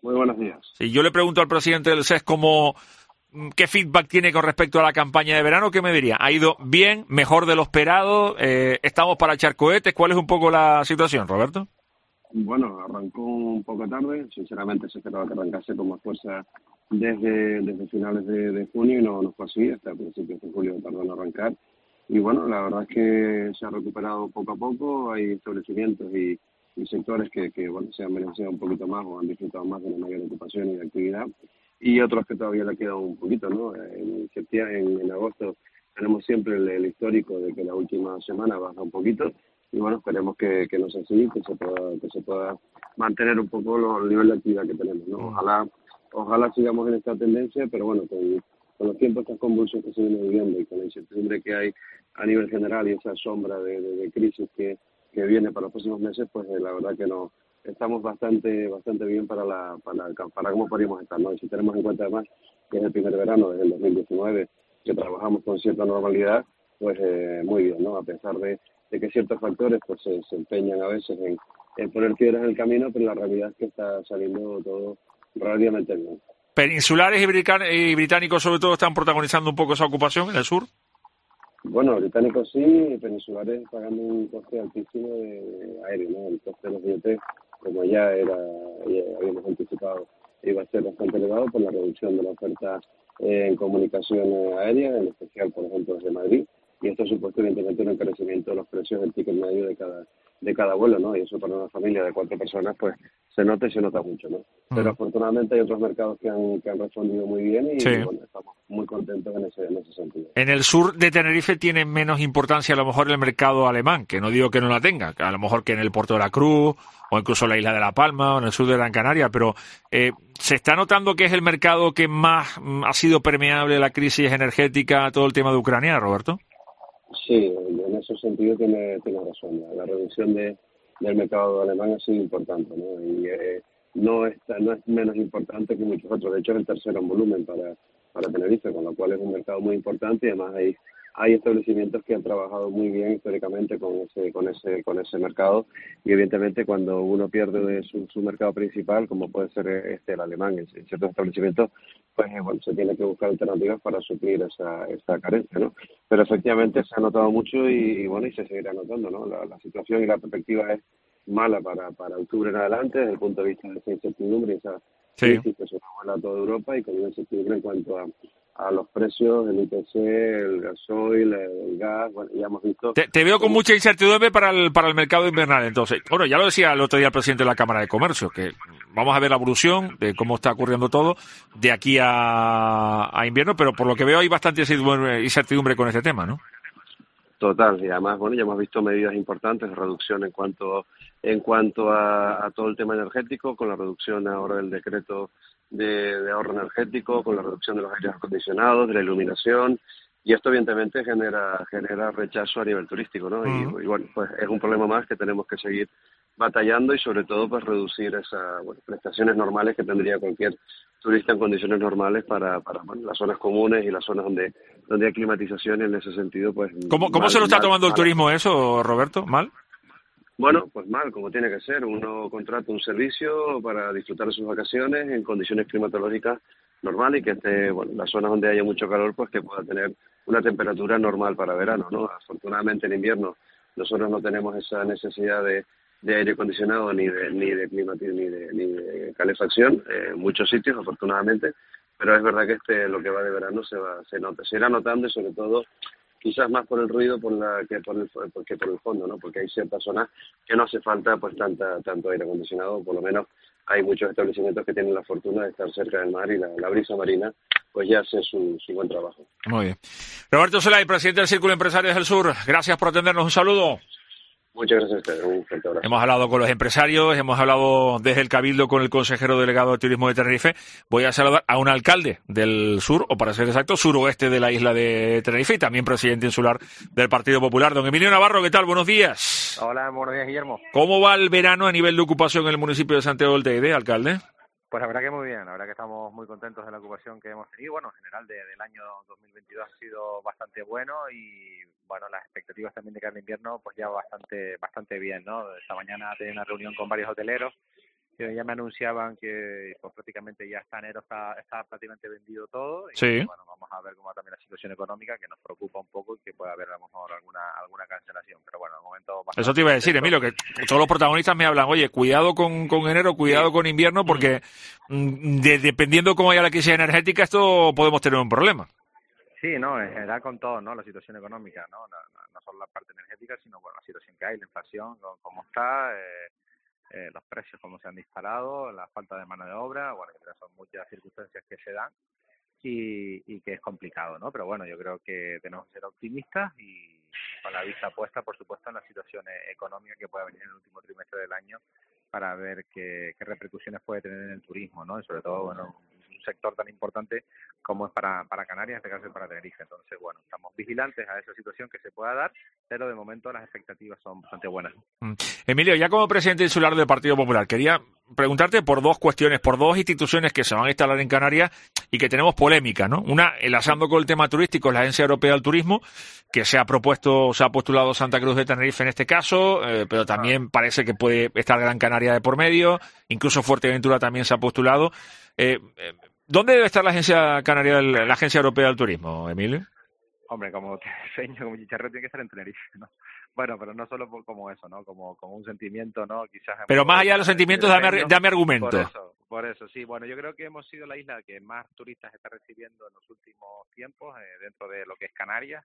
Muy buenos días. Si yo le pregunto al presidente del C E S cómo, qué feedback tiene con respecto a la campaña de verano, ¿qué me diría? ¿Ha ido bien, mejor de lo esperado? Eh, ¿Estamos para echar cohetes? ¿Cuál es un poco la situación, Roberto? Bueno, arrancó un poco tarde. Sinceramente se esperaba que arrancase con más fuerza desde, desde finales de, de junio y no, no fue así. Hasta principios de julio tardó en arrancar. Y bueno, la verdad es que se ha recuperado poco a poco. Hay establecimientos y, y sectores que, que bueno, se han beneficiado un poquito más o han disfrutado más de una mayor ocupación y de actividad. Y otros que todavía le queda un poquito, ¿no? En septiembre, en, en agosto tenemos siempre el, el histórico de que la última semana baja un poquito y bueno, esperemos que, que no sea así, que se pueda que se pueda mantener un poco lo, el nivel de actividad que tenemos, ¿no? Ojalá ojalá sigamos en esta tendencia, pero bueno, con, con los tiempos tan convulsos que se vienen viviendo y con la incertidumbre que hay a nivel general y esa sombra de, de, de crisis que, que viene para los próximos meses, pues eh, la verdad que no estamos bastante bastante bien para la para, para cómo podríamos estar, ¿no? Y si tenemos en cuenta además que es el primer verano desde el dos mil diecinueve que trabajamos con cierta normalidad, pues eh, muy bien, ¿no? A pesar de, de que ciertos factores pues se, se empeñan a veces en, en poner piedras en el camino, pero la realidad es que está saliendo todo relativamente bien. ¿Peninsulares y, brican- y británicos sobre todo están protagonizando un poco esa ocupación en el sur? Bueno, británicos sí, peninsulares pagando un coste altísimo de aéreo, ¿no? El coste de los billetes, como ya era, ya habíamos anticipado, iba a ser bastante elevado por la reducción de la oferta eh, en comunicación aérea, en especial, por ejemplo, desde Madrid, y esto ha supuesto evidentemente un encarecimiento de los precios del ticket medio de cada de cada vuelo, ¿no? Y eso para una familia de cuatro personas, pues se nota y se nota mucho, ¿no? Mm. Pero afortunadamente hay otros mercados que han que han respondido muy bien y, sí. bueno, estamos muy contentos en ese en ese sentido. En el sur de Tenerife tiene menos importancia a lo mejor el mercado alemán, que no digo que no la tenga, a lo mejor que en el Puerto de la Cruz o incluso la isla de La Palma o en el sur de Gran Canaria, pero eh, ¿se está notando que es el mercado que más mm, ha sido permeable a la crisis energética, todo el tema de Ucrania, Roberto? Sí, en ese sentido tiene, tiene razón. La reducción de, del mercado alemán ha sido importante, ¿no? Y eh, no, está, no es menos importante que muchos otros. De hecho, es el tercero en volumen para, para Tenerife, con lo cual es un mercado muy importante y además hay, hay establecimientos que han trabajado muy bien históricamente con ese, con ese, con ese mercado y evidentemente cuando uno pierde de su, su mercado principal, como puede ser este el alemán en, en ciertos establecimientos, pues eh, bueno, se tiene que buscar alternativas para suplir esa, esa carencia, ¿no? Pero efectivamente se ha notado mucho y, y bueno, y se seguirá notando, ¿no? La, la situación y la perspectiva es mala para, para octubre en adelante desde el punto de vista de esa incertidumbre y esa crisis que se vuela a toda Europa y con una incertidumbre en cuanto a, a los precios, el I P C, el gasoil, el gas, bueno, ya hemos visto... Te, te veo con mucha incertidumbre para el, para el mercado invernal, entonces. Bueno, ya lo decía el otro día el presidente de la Cámara de Comercio, que vamos a ver la evolución de cómo está ocurriendo todo de aquí a, a invierno, pero por lo que veo hay bastante incertidumbre con este tema, ¿no? Total, y además, bueno, ya hemos visto medidas importantes de reducción en cuanto en cuanto a, a todo el tema energético, con la reducción ahora del decreto de, de ahorro energético, con la reducción de los aires acondicionados, de la iluminación, y esto evidentemente genera genera rechazo a nivel turístico, ¿no? Uh-huh. Y, y bueno, pues es un problema más que tenemos que seguir batallando y sobre todo pues reducir esas bueno, prestaciones normales que tendría cualquier turista en condiciones normales para, para bueno, las zonas comunes y las zonas donde donde hay climatización y en ese sentido pues... ¿Cómo, cómo mal, se lo está mal, tomando el mal. turismo eso, Roberto? ¿Mal? Bueno, pues mal, como tiene que ser. Uno contrata un servicio para disfrutar de sus vacaciones en condiciones climatológicas normales y que esté, bueno, en las zonas donde haya mucho calor, pues que pueda tener una temperatura normal para verano, ¿no? Afortunadamente en invierno nosotros no tenemos esa necesidad de, de aire acondicionado ni de ni de climatismo ni de, ni de calefacción eh, en muchos sitios, afortunadamente, pero es verdad que este lo que va de verano se va se nota, se irá notando y sobre todo quizás más por el ruido por la que por el que por el fondo, ¿no? Porque hay ciertas zonas que no hace falta pues tanta tanto aire acondicionado, por lo menos hay muchos establecimientos que tienen la fortuna de estar cerca del mar y la, la brisa marina pues ya hace su, su buen trabajo. Muy bien. Roberto Zelay, presidente del Círculo de Empresarios del Sur, gracias por atendernos, un saludo. Muchas gracias a ustedes, un fuerte abrazo. Hemos hablado con los empresarios, hemos hablado desde el Cabildo con el consejero delegado de Turismo de Tenerife. Voy a saludar a un alcalde del sur, o para ser exacto, suroeste de la isla de Tenerife y también presidente insular del Partido Popular. Don Emilio Navarro, ¿qué tal? Buenos días. Hola, buenos días, Guillermo. ¿Cómo va el verano a nivel de ocupación en el municipio de Santiago del Teide, alcalde? Pues la verdad que muy bien, la verdad que estamos muy contentos de la ocupación que hemos tenido. Bueno, en general de, del año dos mil veintidós ha sido bastante bueno y bueno, las expectativas también de cara al invierno pues ya bastante bastante bien, ¿no? Esta mañana tenía una reunión con varios hoteleros que ya me anunciaban que pues, prácticamente ya hasta enero está, está prácticamente vendido todo. Y, sí. bueno, vamos a ver cómo va también la situación económica, que nos preocupa un poco y que puede haber a lo mejor alguna, alguna cancelación. Pero bueno, al momento... Eso te iba a decir, Emilio, que todos los protagonistas me hablan, oye, cuidado con, con enero, cuidado sí. con invierno, porque mm. de, dependiendo cómo haya la crisis energética, esto podemos tener un problema. Sí, no, en general con todo, ¿no? La situación económica, ¿no? No, no, no solo la parte energética, sino bueno, la situación que hay, la inflación, cómo está... Eh, Eh, los precios como se han disparado, la falta de mano de obra, bueno, son muchas circunstancias que se dan y, y que es complicado, ¿no? Pero bueno, yo creo que tenemos que ser optimistas y con la vista puesta, por supuesto, en la situación económica que pueda venir en el último trimestre del año para ver qué, qué repercusiones puede tener en el turismo, ¿no? Y sobre todo, bueno, un sector tan importante como es para, para Canarias, en este caso para Tenerife. Entonces, bueno, estamos vigilantes a esa situación que se pueda dar, pero de momento las expectativas son bastante buenas. Mm. Emilio, ya como presidente insular del Partido Popular, quería preguntarte por dos cuestiones, por dos instituciones que se van a instalar en Canarias y que tenemos polémica, ¿no? Una, enlazando con el tema turístico, es la Agencia Europea del Turismo, que se ha propuesto, se ha postulado Santa Cruz de Tenerife en este caso, eh, pero también parece que puede estar Gran Canaria de por medio, incluso Fuerteventura también se ha postulado. Eh, eh, ¿Dónde debe estar la Agencia Canaria, la Agencia Europea del Turismo, Emilio? Hombre, como te enseño, como chicharrón tiene que estar en Tenerife, ¿no? Bueno, pero no solo por, como eso, ¿no? Como, como un sentimiento, ¿no? Quizás... Pero más allá de los sentimientos, dame, dame argumento. Por eso, por eso, sí. Bueno, yo creo que hemos sido la isla que más turistas está recibiendo en los últimos tiempos, eh, dentro de lo que es Canarias.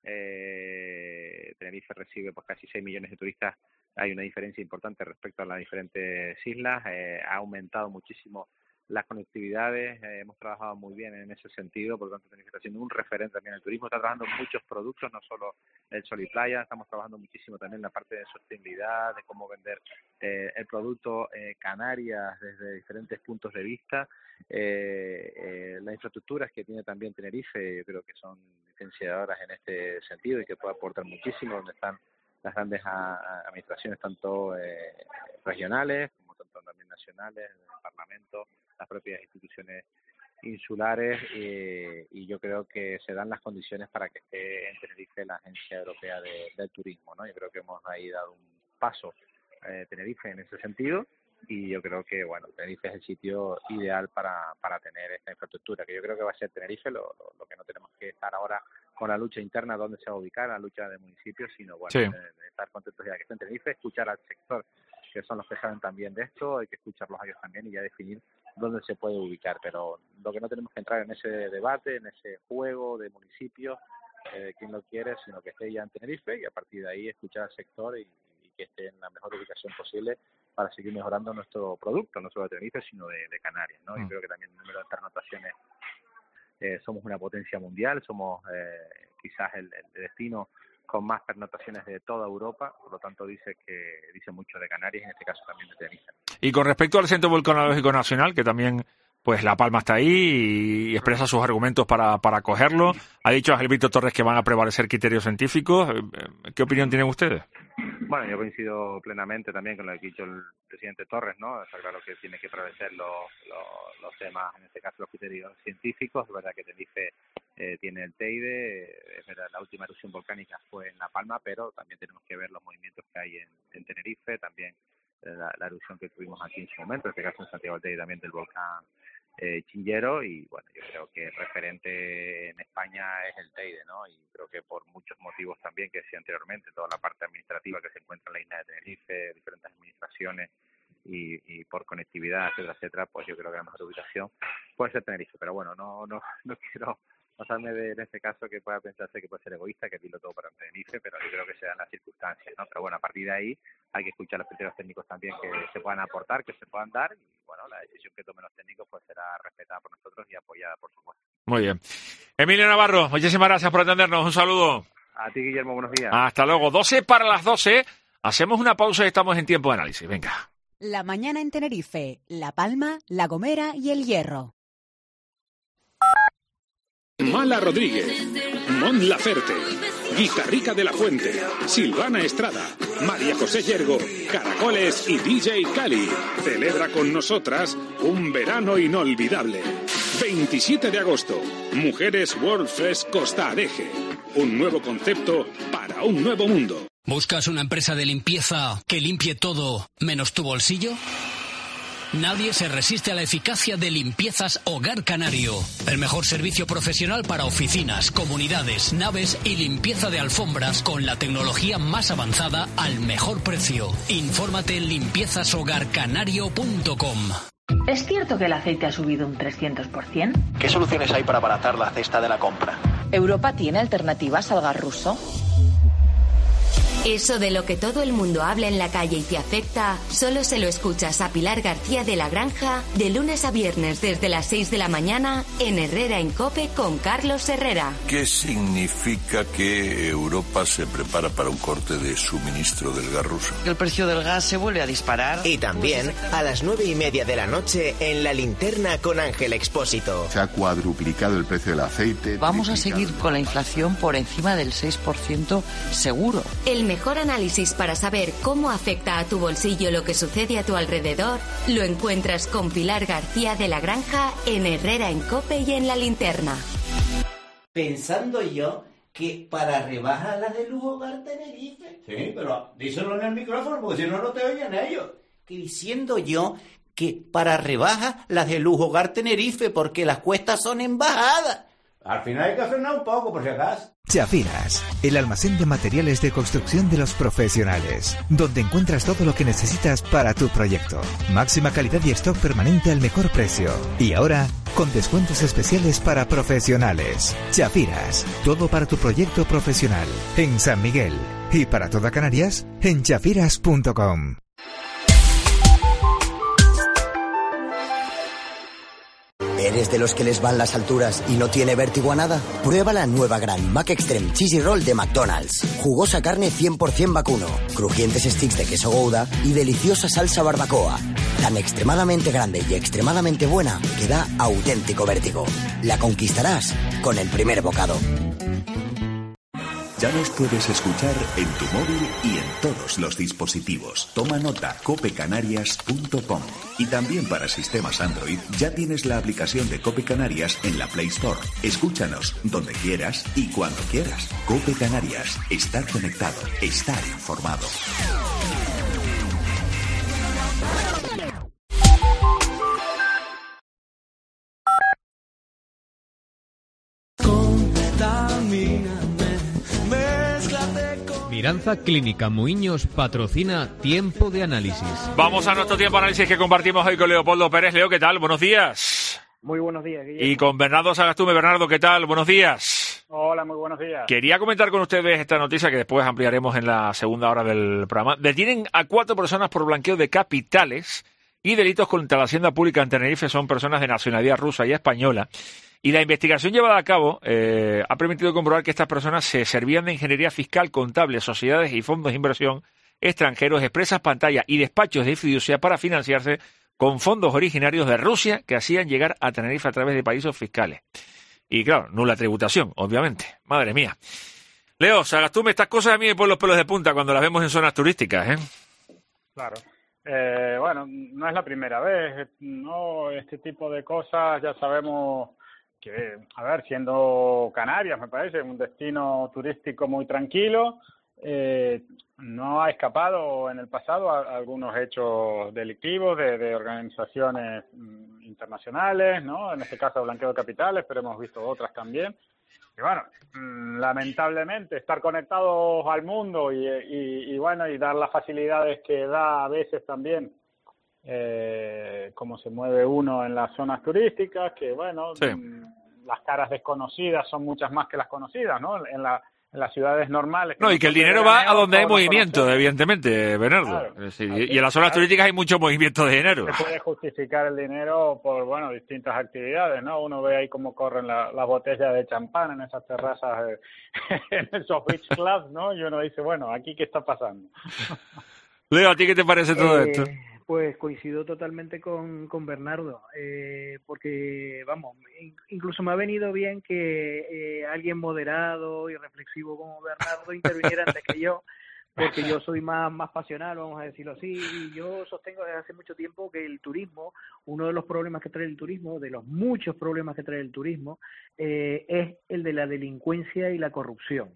Eh, Tenerife recibe pues casi seis millones de turistas. Hay una diferencia importante respecto a las diferentes islas. Eh, ha aumentado muchísimo las conectividades, eh, hemos trabajado muy bien en ese sentido, por lo tanto Tenerife está siendo un referente también en el turismo, está trabajando en muchos productos, no solo el sol y playa, estamos trabajando muchísimo también en la parte de sostenibilidad, de cómo vender eh, el producto eh, Canarias desde diferentes puntos de vista, eh, eh, las infraestructuras que tiene también Tenerife, creo que son diferenciadoras en este sentido y que puede aportar muchísimo, donde están las grandes a, a administraciones tanto eh, regionales como tanto también nacionales, el Parlamento, las propias instituciones insulares eh, y yo creo que se dan las condiciones para que esté en Tenerife la Agencia Europea de, del Turismo, ¿no? Yo creo que hemos ahí dado un paso eh, Tenerife en ese sentido y yo creo que, bueno, Tenerife es el sitio ideal para, para tener esta infraestructura, que yo creo que va a ser Tenerife, lo, lo, lo que no tenemos que estar ahora con la lucha interna, dónde se va a ubicar, la lucha de municipios, sino, bueno, sí. de, de estar contentos ya que esté en Tenerife, escuchar al sector, que son los que saben también de esto, hay que escucharlos a ellos también y ya definir dónde se puede ubicar, pero lo que no tenemos que entrar en ese debate, en ese juego de municipios, eh, quien lo quiere, sino que esté ya en Tenerife y a partir de ahí escuchar al sector y, y que esté en la mejor ubicación posible para seguir mejorando nuestro producto, no solo de Tenerife, sino de, de Canarias, ¿no? Mm. Y creo que también el número de pernotaciones, eh, somos una potencia mundial, somos eh, quizás el, el destino con más pernotaciones de toda Europa, por lo tanto dice que dice mucho de Canarias, en este caso también de Tenerife. Y con respecto al Centro Volcanológico Nacional, que también pues La Palma está ahí y expresa sus argumentos para, para acogerlo, ha dicho Ángel Víctor Torres que van a prevalecer criterios científicos. ¿Qué opinión tienen ustedes? Bueno, yo coincido plenamente también con lo que ha dicho el presidente Torres, ¿no? Está claro que tiene que prevalecer los, los, los temas, en este caso los criterios científicos. Es verdad que Tenerife eh, tiene el Teide, es verdad, la última erupción volcánica fue en La Palma, pero también tenemos que ver los movimientos que hay en, en Tenerife, también eh, la, la erupción que tuvimos aquí en su momento, en este caso en Santiago del Teide también del volcán eh, Chillero, y bueno, yo creo que el referente en España es el Teide, ¿no? Y creo que por muchos motivos también que decía anteriormente, toda la parte administrativa que se encuentra en la isla de Tenerife, diferentes administraciones y, y por conectividad, etcétera, etcétera, pues yo creo que la mejor ubicación puede ser Tenerife, pero bueno, no no no quiero pasarme de, en este caso que pueda pensarse que puede ser egoísta, que dilo todo para Tenerife, pero yo creo que se dan las circunstancias, ¿no? Pero bueno, a partir de ahí hay que escuchar los criterios técnicos también que se puedan aportar, que se puedan dar, y bueno, la decisión que tomen los técnicos pues será respetada por nosotros y apoyada, por supuesto. Muy bien. Emilio Navarro, muchísimas gracias por atendernos, un saludo. A ti, Guillermo, buenos días. Hasta luego, doce para las doce, hacemos una pausa y estamos en tiempo de análisis, venga. La mañana en Tenerife, La Palma, La Gomera y El Hierro. Mala Rodríguez, Mon Laferte, Guitarrica de la Fuente, Silvana Estrada, María José Yergo, Caracoles y D J Cali. Celebra con nosotras un verano inolvidable. veintisiete de agosto, Mujeres World Fest Costa Adeje. Un nuevo concepto para un nuevo mundo. ¿Buscas una empresa de limpieza que limpie todo menos tu bolsillo? Nadie se resiste a la eficacia de Limpiezas Hogar Canario. El mejor servicio profesional para oficinas, comunidades, naves y limpieza de alfombras con la tecnología más avanzada al mejor precio. Infórmate en limpiezas hogar canario punto com. ¿Es cierto que el aceite ha subido un trescientos por ciento? ¿Qué soluciones hay para abaratar la cesta de la compra? ¿Europa tiene alternativas al gas ruso? Eso de lo que todo el mundo habla en la calle y te afecta, solo se lo escuchas a Pilar García de la Granja de lunes a viernes desde las seis de la mañana en Herrera en COPE con Carlos Herrera. ¿Qué significa que Europa se prepara para un corte de suministro del gas ruso? El precio del gas se vuelve a disparar. Y también a las nueve y media de la noche en La Linterna con Ángel Expósito. Se ha cuadruplicado el precio del aceite. Vamos a seguir con la inflación por encima del seis por ciento seguro. El mejor análisis para saber cómo afecta a tu bolsillo lo que sucede a tu alrededor lo encuentras con Pilar García de la Granja en Herrera en COPE y en La Linterna. Pensando yo que para rebajas las de Lujo Hogar Tenerife. Sí, pero díselo en el micrófono porque si no, no te oyen ellos. Que diciendo yo que para rebajas las de Lujo Hogar Tenerife porque las cuestas son en bajada. Al final hay que frenar un poco, por si acaso. Chafiras, el almacén de materiales de construcción de los profesionales, donde encuentras todo lo que necesitas para tu proyecto. Máxima calidad y stock permanente al mejor precio. Y ahora, con descuentos especiales para profesionales. Chafiras, todo para tu proyecto profesional. En San Miguel. Y para toda Canarias, en chafiras punto com. ¿Eres de los que les van las alturas y no tiene vértigo a nada? Prueba la nueva Gran Mac Extreme Cheesy Roll de McDonald's. Jugosa carne cien por ciento vacuno, crujientes sticks de queso Gouda y deliciosa salsa barbacoa. Tan extremadamente grande y extremadamente buena que da auténtico vértigo. La conquistarás con el primer bocado. Ya nos puedes escuchar en tu móvil y en todos los dispositivos. Toma nota, cope canarias punto com. Y también para sistemas Android ya tienes la aplicación de Cope Canarias en la Play Store. Escúchanos donde quieras y cuando quieras. Cope Canarias. Estar conectado. Estar informado. Miranza Clínica Muiños patrocina Tiempo de Análisis. Vamos a nuestro tiempo de análisis que compartimos hoy con Leopoldo Pérez. Leo, ¿qué tal? Buenos días. Muy buenos días, Guillermo. Y con Bernardo Sagastume. Bernardo, ¿qué tal? Buenos días. Hola, muy buenos días. Quería comentar con ustedes esta noticia que después ampliaremos en la segunda hora del programa. Detienen a cuatro personas por blanqueo de capitales y delitos contra la hacienda pública en Tenerife. Son personas de nacionalidad rusa y española. Y la investigación llevada a cabo eh, ha permitido comprobar que estas personas se servían de ingeniería fiscal, contable, sociedades y fondos de inversión extranjeros, empresas pantalla y despachos de fiducia para financiarse con fondos originarios de Rusia que hacían llegar a Tenerife a través de paraísos fiscales. Y claro, nula tributación, obviamente. Madre mía. Leo, Sagastume, estas cosas a mí me ponen los pelos de punta cuando las vemos en zonas turísticas, ¿eh? Claro. Eh, bueno, no es la primera vez, no, este tipo de cosas ya sabemos que, a ver, siendo Canarias, me parece, un destino turístico muy tranquilo, eh, no ha escapado en el pasado a, a algunos hechos delictivos de, de organizaciones mm, internacionales, ¿no? En este caso blanqueo de capitales, pero hemos visto otras también. Y bueno, mm, lamentablemente estar conectados al mundo y, y, y bueno, y dar las facilidades que da a veces también, eh, cómo se mueve uno en las zonas turísticas, que bueno, sí. Las caras desconocidas son muchas más que las conocidas, ¿no? En, la, en las ciudades normales. No, y que el dinero va a donde hay movimiento, evidentemente, Bernardo. Claro. Sí, y en las zonas turísticas hay mucho movimiento de dinero. Se puede justificar el dinero por, bueno, distintas actividades, ¿no? Uno ve ahí cómo corren las la botellas de champán en esas terrazas, de, en esos beach clubs, ¿no? Y uno dice, bueno, ¿aquí qué está pasando? Leo, ¿a ti qué te parece todo eh... esto? Pues coincido totalmente con, con Bernardo, eh, porque, vamos, incluso me ha venido bien que eh, alguien moderado y reflexivo como Bernardo interviniera antes que yo, porque yo soy más, más pasional, vamos a decirlo así, y yo sostengo desde hace mucho tiempo que el turismo, uno de los problemas que trae el turismo, de los muchos problemas que trae el turismo, eh, es el de la delincuencia y la corrupción.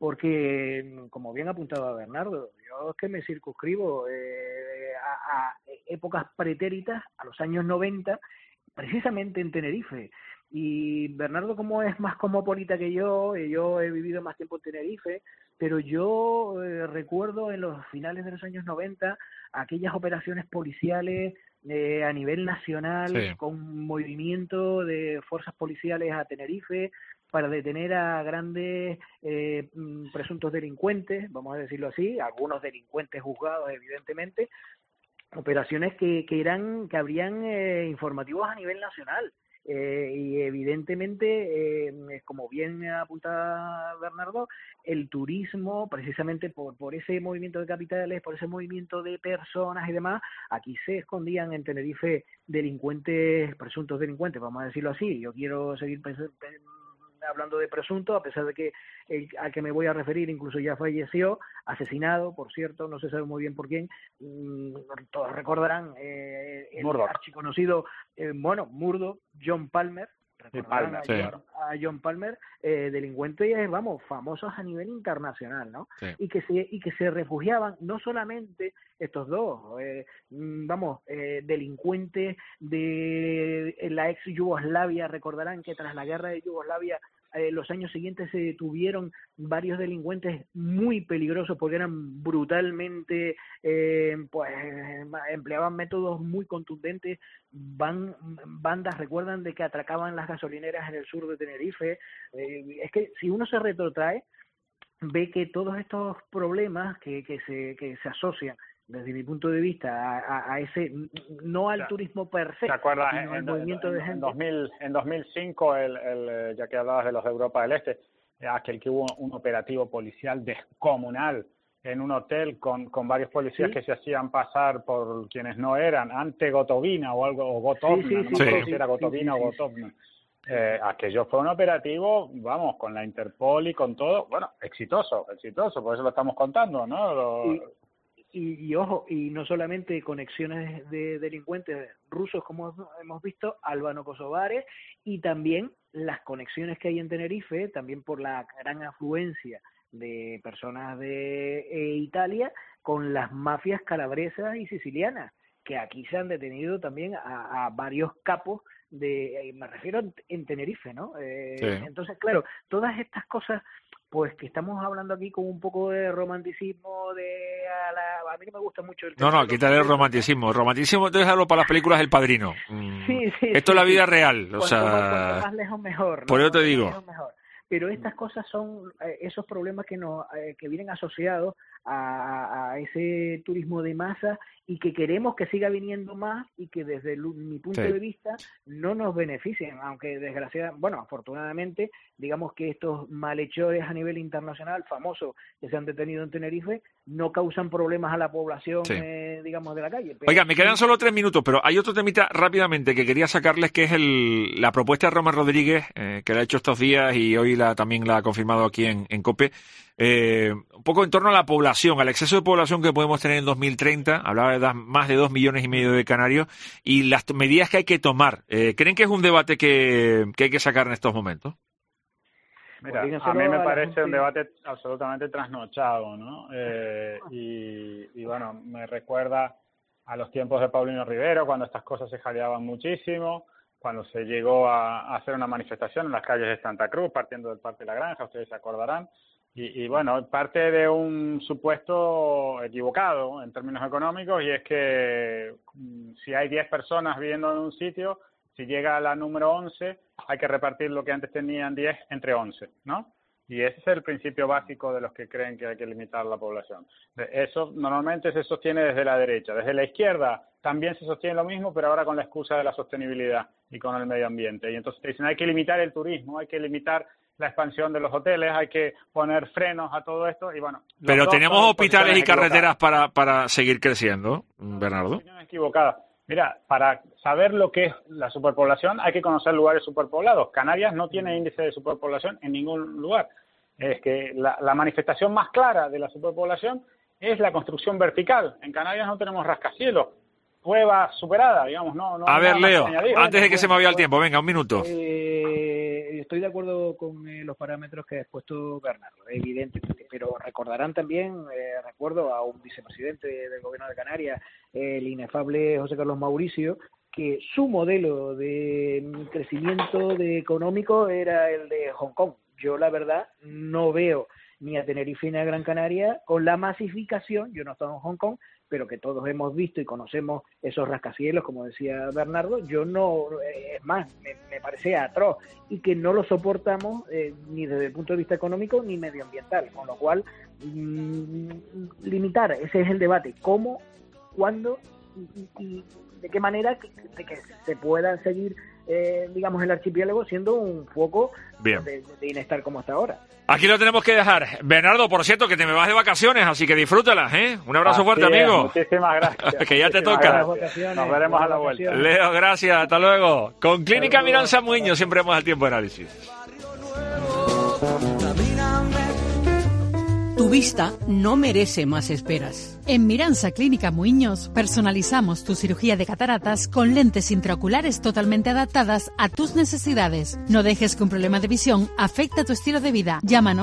porque, como bien apuntaba Bernardo, yo es que me circunscribo eh, a, a épocas pretéritas, a los años noventa, precisamente en Tenerife. Y Bernardo, como es más cosmopolita que yo, eh, yo he vivido más tiempo en Tenerife, pero yo eh, recuerdo en los finales de los años noventa aquellas operaciones policiales eh, a nivel nacional, sí, con movimiento de fuerzas policiales a Tenerife para detener a grandes eh, presuntos delincuentes, vamos a decirlo así, algunos delincuentes juzgados evidentemente, operaciones que, que eran que habrían eh, informativos a nivel nacional. Eh, y evidentemente, eh, como bien apunta Bernardo, el turismo, precisamente por, por ese movimiento de capitales, por ese movimiento de personas y demás, aquí se escondían en Tenerife delincuentes, presuntos delincuentes, vamos a decirlo así. Yo quiero seguir hablando de presunto, a pesar de que el al que me voy a referir incluso ya falleció, asesinado, por cierto, no se sabe muy bien por quién, mm, todos recordarán eh, el Murdoch, archiconocido, eh, bueno, Murdoch, John Palmer, recordarán Palmer, a, John, sí. a John Palmer, eh, delincuentes, vamos, famosos a nivel internacional, ¿no? Sí. Y que se y que se refugiaban, no solamente estos dos, eh, vamos, eh, delincuentes de la ex Yugoslavia, recordarán que tras la guerra de Yugoslavia, eh, los años siguientes se detuvieron varios delincuentes muy peligrosos porque eran brutalmente, eh, pues empleaban métodos muy contundentes. Van, bandas, recuerdan de que atracaban las gasolineras en el sur de Tenerife. Eh, es que si uno se retrotrae, ve que todos estos problemas que, que, se, que se asocian desde mi punto de vista, a, a, a ese, no al turismo per se, ¿te acuerdas? sino En, al movimiento en, de gente. En, dos mil, en dos mil cinco, el, el, ya que hablabas de los de Europa del Este, aquel que hubo un operativo policial descomunal en un hotel con, con varios policías ¿sí? que se hacían pasar por quienes no eran, ante Gotovina o algo, o Gotovna, sí, sí, no me acuerdo sí, si era Gotovina sí, sí, o Gotovna. Sí. Eh, aquello fue un operativo, vamos, con la Interpol y con todo, bueno, exitoso, exitoso, por eso lo estamos contando, ¿no? Lo, y, y, y ojo, y no solamente conexiones de delincuentes rusos, como hemos visto, albano-kosovares, y también las conexiones que hay en Tenerife, también por la gran afluencia de personas de eh, Italia, con las mafias calabresas y sicilianas, que aquí se han detenido también a, a varios capos de, eh, me refiero en Tenerife, ¿no? Eh, sí. Entonces, claro, todas estas cosas, pues que estamos hablando aquí con un poco de romanticismo, de a, la, a mí no me gusta mucho el no, no, quítale el romanticismo, el romanticismo entonces algo para las películas El Padrino. Sí, sí. Esto sí, es la sí. vida real, o cuanto sea, más, cuanto más lejos mejor, ¿no? Por eso te cuanto digo. Más lejos mejor. Pero estas cosas son eh, esos problemas que nos eh, que vienen asociados a, a ese turismo de masa y que queremos que siga viniendo más y que desde el, mi punto sí. de vista no nos beneficien, aunque desgraciadamente, bueno, afortunadamente, digamos que estos malhechores a nivel internacional famosos que se han detenido en Tenerife no causan problemas a la población, sí. eh, digamos, de la calle. Pero Oiga, me quedan solo tres minutos, pero hay otro temita rápidamente que quería sacarles, que es el, la propuesta de Roman Rodríguez, eh, que la ha hecho estos días y hoy la, también la ha confirmado aquí en, en COPE. Eh, un poco en torno a la población, al exceso de población que podemos tener en dos mil treinta, hablaba de más de dos millones y medio de canarios, y las medidas que hay que tomar. Eh, ¿Creen que es un debate que, que hay que sacar en estos momentos? Mira, a mí me parece un debate absolutamente trasnochado, ¿no? Eh, y, y bueno, me recuerda a los tiempos de Paulino Rivero, cuando estas cosas se jaleaban muchísimo, cuando se llegó a, a hacer una manifestación en las calles de Santa Cruz, partiendo del Parque La Granja, ustedes se acordarán. Y, y bueno, parte de un supuesto equivocado en términos económicos, y es que si hay diez personas viviendo en un sitio, si llega a la número once, hay que repartir lo que antes tenían diez entre once, ¿no? Y ese es el principio básico de los que creen que hay que limitar la población. Eso normalmente se sostiene desde la derecha. Desde la izquierda también se sostiene lo mismo, pero ahora con la excusa de la sostenibilidad y con el medio ambiente. Y entonces te dicen, hay que limitar el turismo, hay que limitar la expansión de los hoteles, hay que poner frenos a todo esto y bueno. Pero tenemos hospitales y carreteras para, para seguir creciendo, Bernardo. Equivocada. Mira, para saber lo que es la superpoblación hay que conocer lugares superpoblados. Canarias no tiene índice de superpoblación en ningún lugar. Es que la, la manifestación más clara de la superpoblación es la construcción vertical. En Canarias no tenemos rascacielos. prueba superada, digamos, no, no A ver, nada más Leo, que añadir. antes de que Bueno, se me vaya el bueno, tiempo, venga, un minuto. Eh, estoy de acuerdo con eh, los parámetros que ha expuesto Bernardo, evidentemente, pero recordarán también, eh, recuerdo a un vicepresidente del Gobierno de Canarias, el inefable José Carlos Mauricio, que su modelo de crecimiento de económico era el de Hong Kong. Yo, la verdad, no veo ni a Tenerife ni a Gran Canaria con la masificación, yo no he estado en Hong Kong, pero que todos hemos visto y conocemos esos rascacielos, como decía Bernardo. Yo no, es más, me, me parece atroz y que no lo soportamos eh, ni desde el punto de vista económico ni medioambiental, con lo cual mmm, limitar, ese es el debate, cómo, cuándo y, y de qué manera que, de que se pueda seguir, eh, digamos, el archipiélago siendo un foco de, de bienestar como hasta ahora. Aquí lo tenemos que dejar. Bernardo, por cierto, que te me vas de vacaciones, así que disfrútalas, ¿eh? Un abrazo Así fuerte, es, amigo. Muchísimas gracias. Que ya te Muchísimas toca. gracias. Nos veremos a la vuelta. Leo, gracias, hasta luego. Con Clínica Miranza Muñoz siempre hemos al tiempo de análisis. Tu vista no merece más esperas. En Miranza Clínica Muiños personalizamos tu cirugía de cataratas con lentes intraoculares totalmente adaptadas a tus necesidades. No dejes que un problema de visión afecte a tu estilo de vida. Llámanos